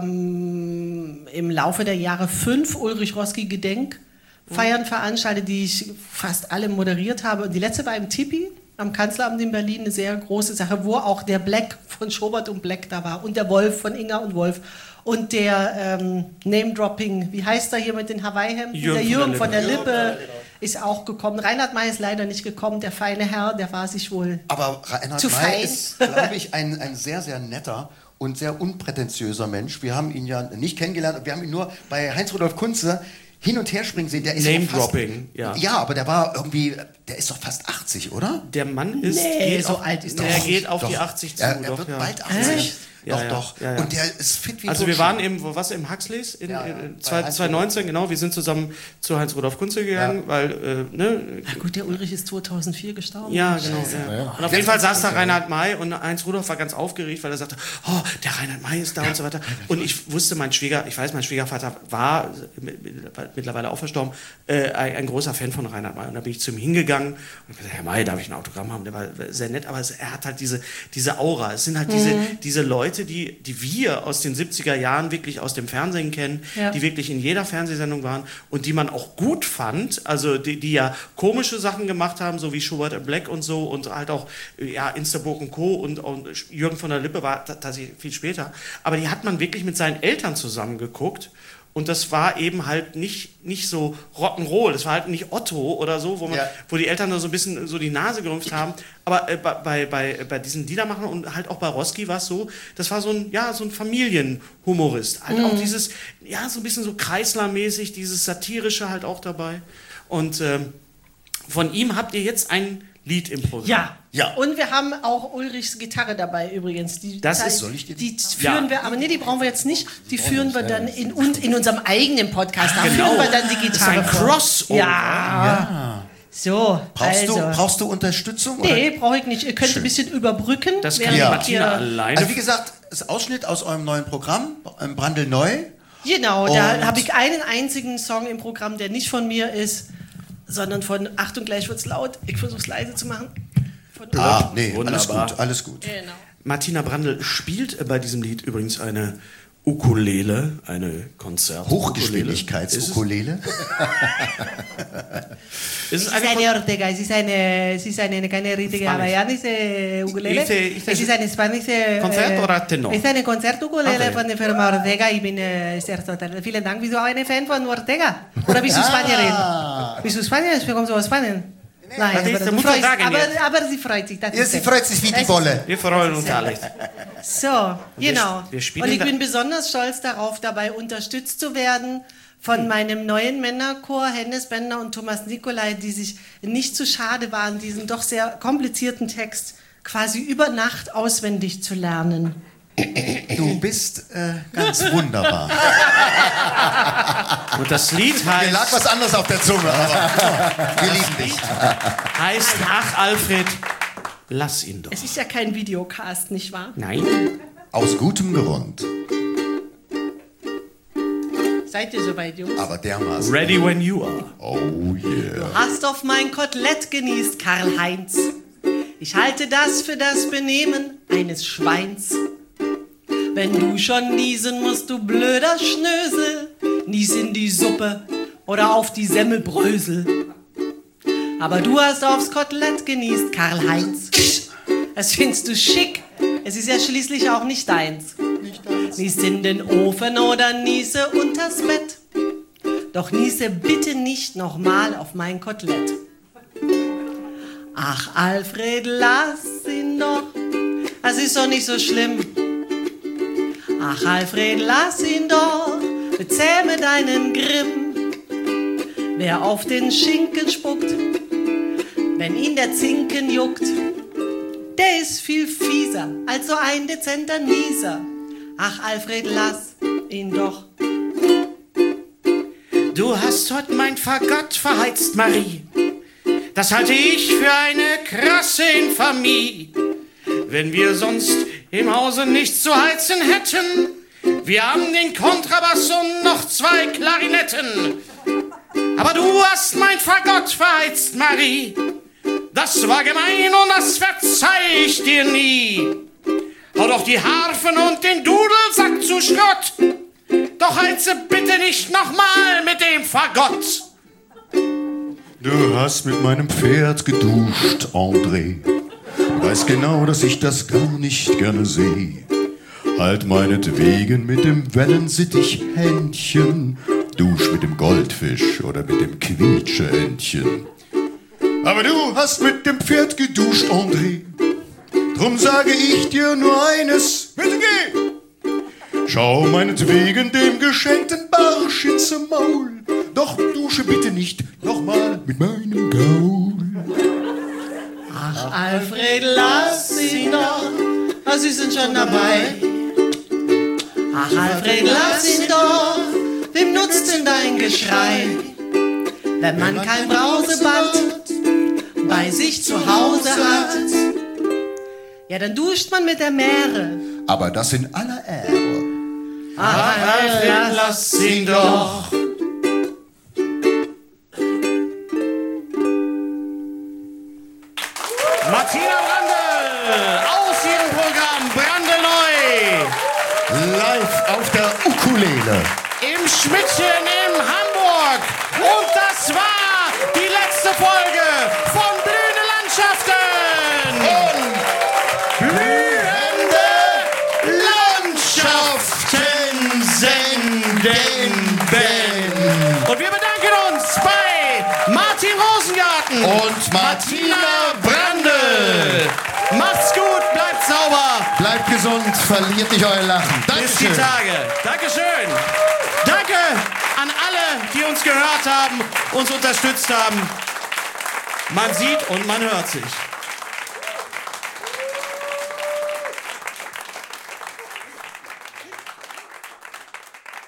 im Laufe der Jahre 5 Ulrich Roski Gedenkfeiern veranstaltet, die ich fast alle moderiert habe. Und die letzte war im Tipi am Kanzleramt in Berlin, eine sehr große Sache, wo auch der Black von Schobert und Black da war und der Wolf von Inga und Wolf und der Name-Dropping, wie heißt er hier mit den Hawaii-Hemden? Der Jürgen von der Lippe ist auch gekommen. Reinhard May ist leider nicht gekommen, der feine Herr, der war sich wohl Aber Reinhard zu May fein. ist, glaube ich, ein sehr, sehr netter und sehr unprätentiöser Mensch. Wir haben ihn ja nicht kennengelernt, wir haben ihn nur bei Heinz-Rudolf Kunze hin und her springen sehen. Der ist Name-Dropping, ja. Ja, aber der war irgendwie, der ist doch fast 80, oder? Der Mann ist... Nee, geht so auf, alt ist er doch geht auf Doch. die 80 zu. Er doch, wird ja. bald 80. Ja, Doch, ja. doch. Ja, ja. Und der ist fit wie Also wir Bullshit. waren eben, in Huxleys in bei 2019, genau, wir sind zusammen zu Heinz-Rudolf Kunze gegangen, weil, Na gut, der Ulrich ist 2004 gestorben. ja, genau. Ja. Und auf jeden Fall saß da Reinhard May, und Heinz-Rudolf war ganz aufgeregt, weil er sagte, oh, der Reinhard May ist da und so weiter. Und ich wusste, mein Schwiegervater war mittlerweile auch verstorben, ein großer Fan von Reinhard May. Und da bin ich zu ihm hingegangen und gesagt, Herr May, darf ich ein Autogramm haben? Der war sehr nett, aber er hat halt diese Aura. Es sind halt diese Leute, die wir aus den 70er Jahren wirklich aus dem Fernsehen kennen, die wirklich in jeder Fernsehsendung waren und die man auch gut fand, also die ja komische Sachen gemacht haben, so wie Schubert and Black und so, und halt auch Instaburg und Co. und Jürgen von der Lippe war tatsächlich viel später, aber die hat man wirklich mit seinen Eltern zusammen geguckt. Und das war eben halt nicht so Rock'n'Roll, das war halt nicht Otto oder so, wo die Eltern da so ein bisschen so die Nase gerümpft haben. Aber bei diesen Liedermachern und halt auch bei Roski war es so, das war so ein Familienhumorist. Halt auch dieses, so ein bisschen so Kreisler-mäßig, dieses Satirische halt auch dabei. Und von ihm habt ihr jetzt ein Lied im Programm. Ja. Und wir haben auch Ulrichs Gitarre dabei übrigens. soll ich die führen wir, aber nee, die brauchen wir jetzt nicht. Die führen wir dann in unserem eigenen Podcast. Da führen wir dann die Gitarre ein vor. Crossover. Ja. So, Brauchst du Unterstützung? Nee, brauche ich nicht. Ihr könnt ein bisschen überbrücken. Das kann während Martina ihr- alleine. Also wie gesagt, das ist Ausschnitt aus eurem neuen Programm, Brandelneu. Genau, da Und- habe ich einen einzigen Song im Programm, der nicht von mir ist, sondern von, Achtung, gleich wird's laut, ich versuche es leise zu machen. Von Nee, Wunderbar. alles gut. Genau. Martina Brandl spielt bei diesem Lied übrigens eine Ukulele, eine Konzert. Hochgeschwindigkeits-Ukulele? Es ist eine Ortega, es ist eine keine richtige hawaiianische Ukulele. Es ist eine spanische Konzert oder Tenor? Es ist eine Konzertukulele von der Firma Ortega. Ich bin sehr total. Vielen Dank. Bist du auch eine Fan von Ortega? Oder bist du Spanierin? Bist du Spanierin? Kommst du aus Spanien? Nein, aber sie freut sich. Sie freut sich wie die Bolle. Wir freuen uns alle. So, genau. Wir und ich bin besonders stolz darauf, dabei unterstützt zu werden von meinem neuen Männerchor, Hennes Bender und Thomas Nicolai, die sich nicht zu schade waren, diesen doch sehr komplizierten Text quasi über Nacht auswendig zu lernen. Du bist ganz wunderbar. Und das Lied heißt... Mir lag was anderes auf der Zunge, aber wir lieben dich. Heißt, ach Alfred, lass ihn doch. Es ist ja kein Videocast, nicht wahr? Nein. Aus gutem Grund. Seid ihr soweit, Jungs? Aber dermaßen. Ready when you are. Oh yeah. Du hast auf mein Kotelett genießt, Karl-Heinz. Ich halte das für das Benehmen eines Schweins. Wenn du schon niesen musst, du blöder Schnösel, nies in die Suppe oder auf die Semmelbrösel. Aber du hast aufs Kotelett genießt, Karl-Heinz. Das findest du schick, es ist ja schließlich auch nicht deins. Nies in den Ofen oder niese unters Bett. Doch niese bitte nicht nochmal auf mein Kotelett. Ach, Alfred, lass ihn doch, das ist doch nicht so schlimm. Ach, Alfred, lass ihn doch, bezähme deinen Grimm. Wer auf den Schinken spuckt, wenn ihn der Zinken juckt, der ist viel fieser als so ein dezenter Nieser. Ach, Alfred, lass ihn doch. Du hast heute mein Fagott verheizt, Marie. Das halte ich für eine krasse Infamie. Wenn wir sonst im Hause nichts zu heizen hätten, wir haben den Kontrabass und noch 2 Klarinetten. Aber du hast mein Fagott verheizt, Marie. Das war gemein und das verzeih ich dir nie. Hau doch die Harfen und den Dudelsack zu Schrott. Doch heize bitte nicht nochmal mit dem Fagott. Du hast mit meinem Pferd geduscht, André. Weiß genau, dass ich das gar nicht gerne seh. Halt meinetwegen mit dem Wellensittich-Händchen. Dusch mit dem Goldfisch oder mit dem Quietscheentchen. Aber du hast mit dem Pferd geduscht, André. Drum sage ich dir nur eines, bitte geh! Schau meinetwegen dem geschenkten Barsch ins Maul. Doch dusche bitte nicht nochmal mit meinem Gaul. Ach, Alfred, lass ihn doch, sie sind schon dabei. Ach, Alfred, lass ihn doch, wem nutzt denn dein Geschrei? Wenn man kein Brauseband bei sich zu Hause hat, ja, dann duscht man mit der Mähre. Aber das in aller Ehre. Ach, Alfred, lass ihn doch. Martina Brandl aus ihrem Programm Brandl Neu. Live auf der Ukulele. Im Schmidtchen in Hamburg. Und das war die letzte Folge von Blühende Landschaften. Blühende Landschaften senden. Und wir bedanken uns bei Martin Rosengarten Und Martina Brandl. Macht's gut, bleibt sauber. Bleibt gesund, verliert nicht euer Lachen. Bis die Tage. Dankeschön. Danke an alle, die uns gehört haben, uns unterstützt haben. Man sieht und man hört sich.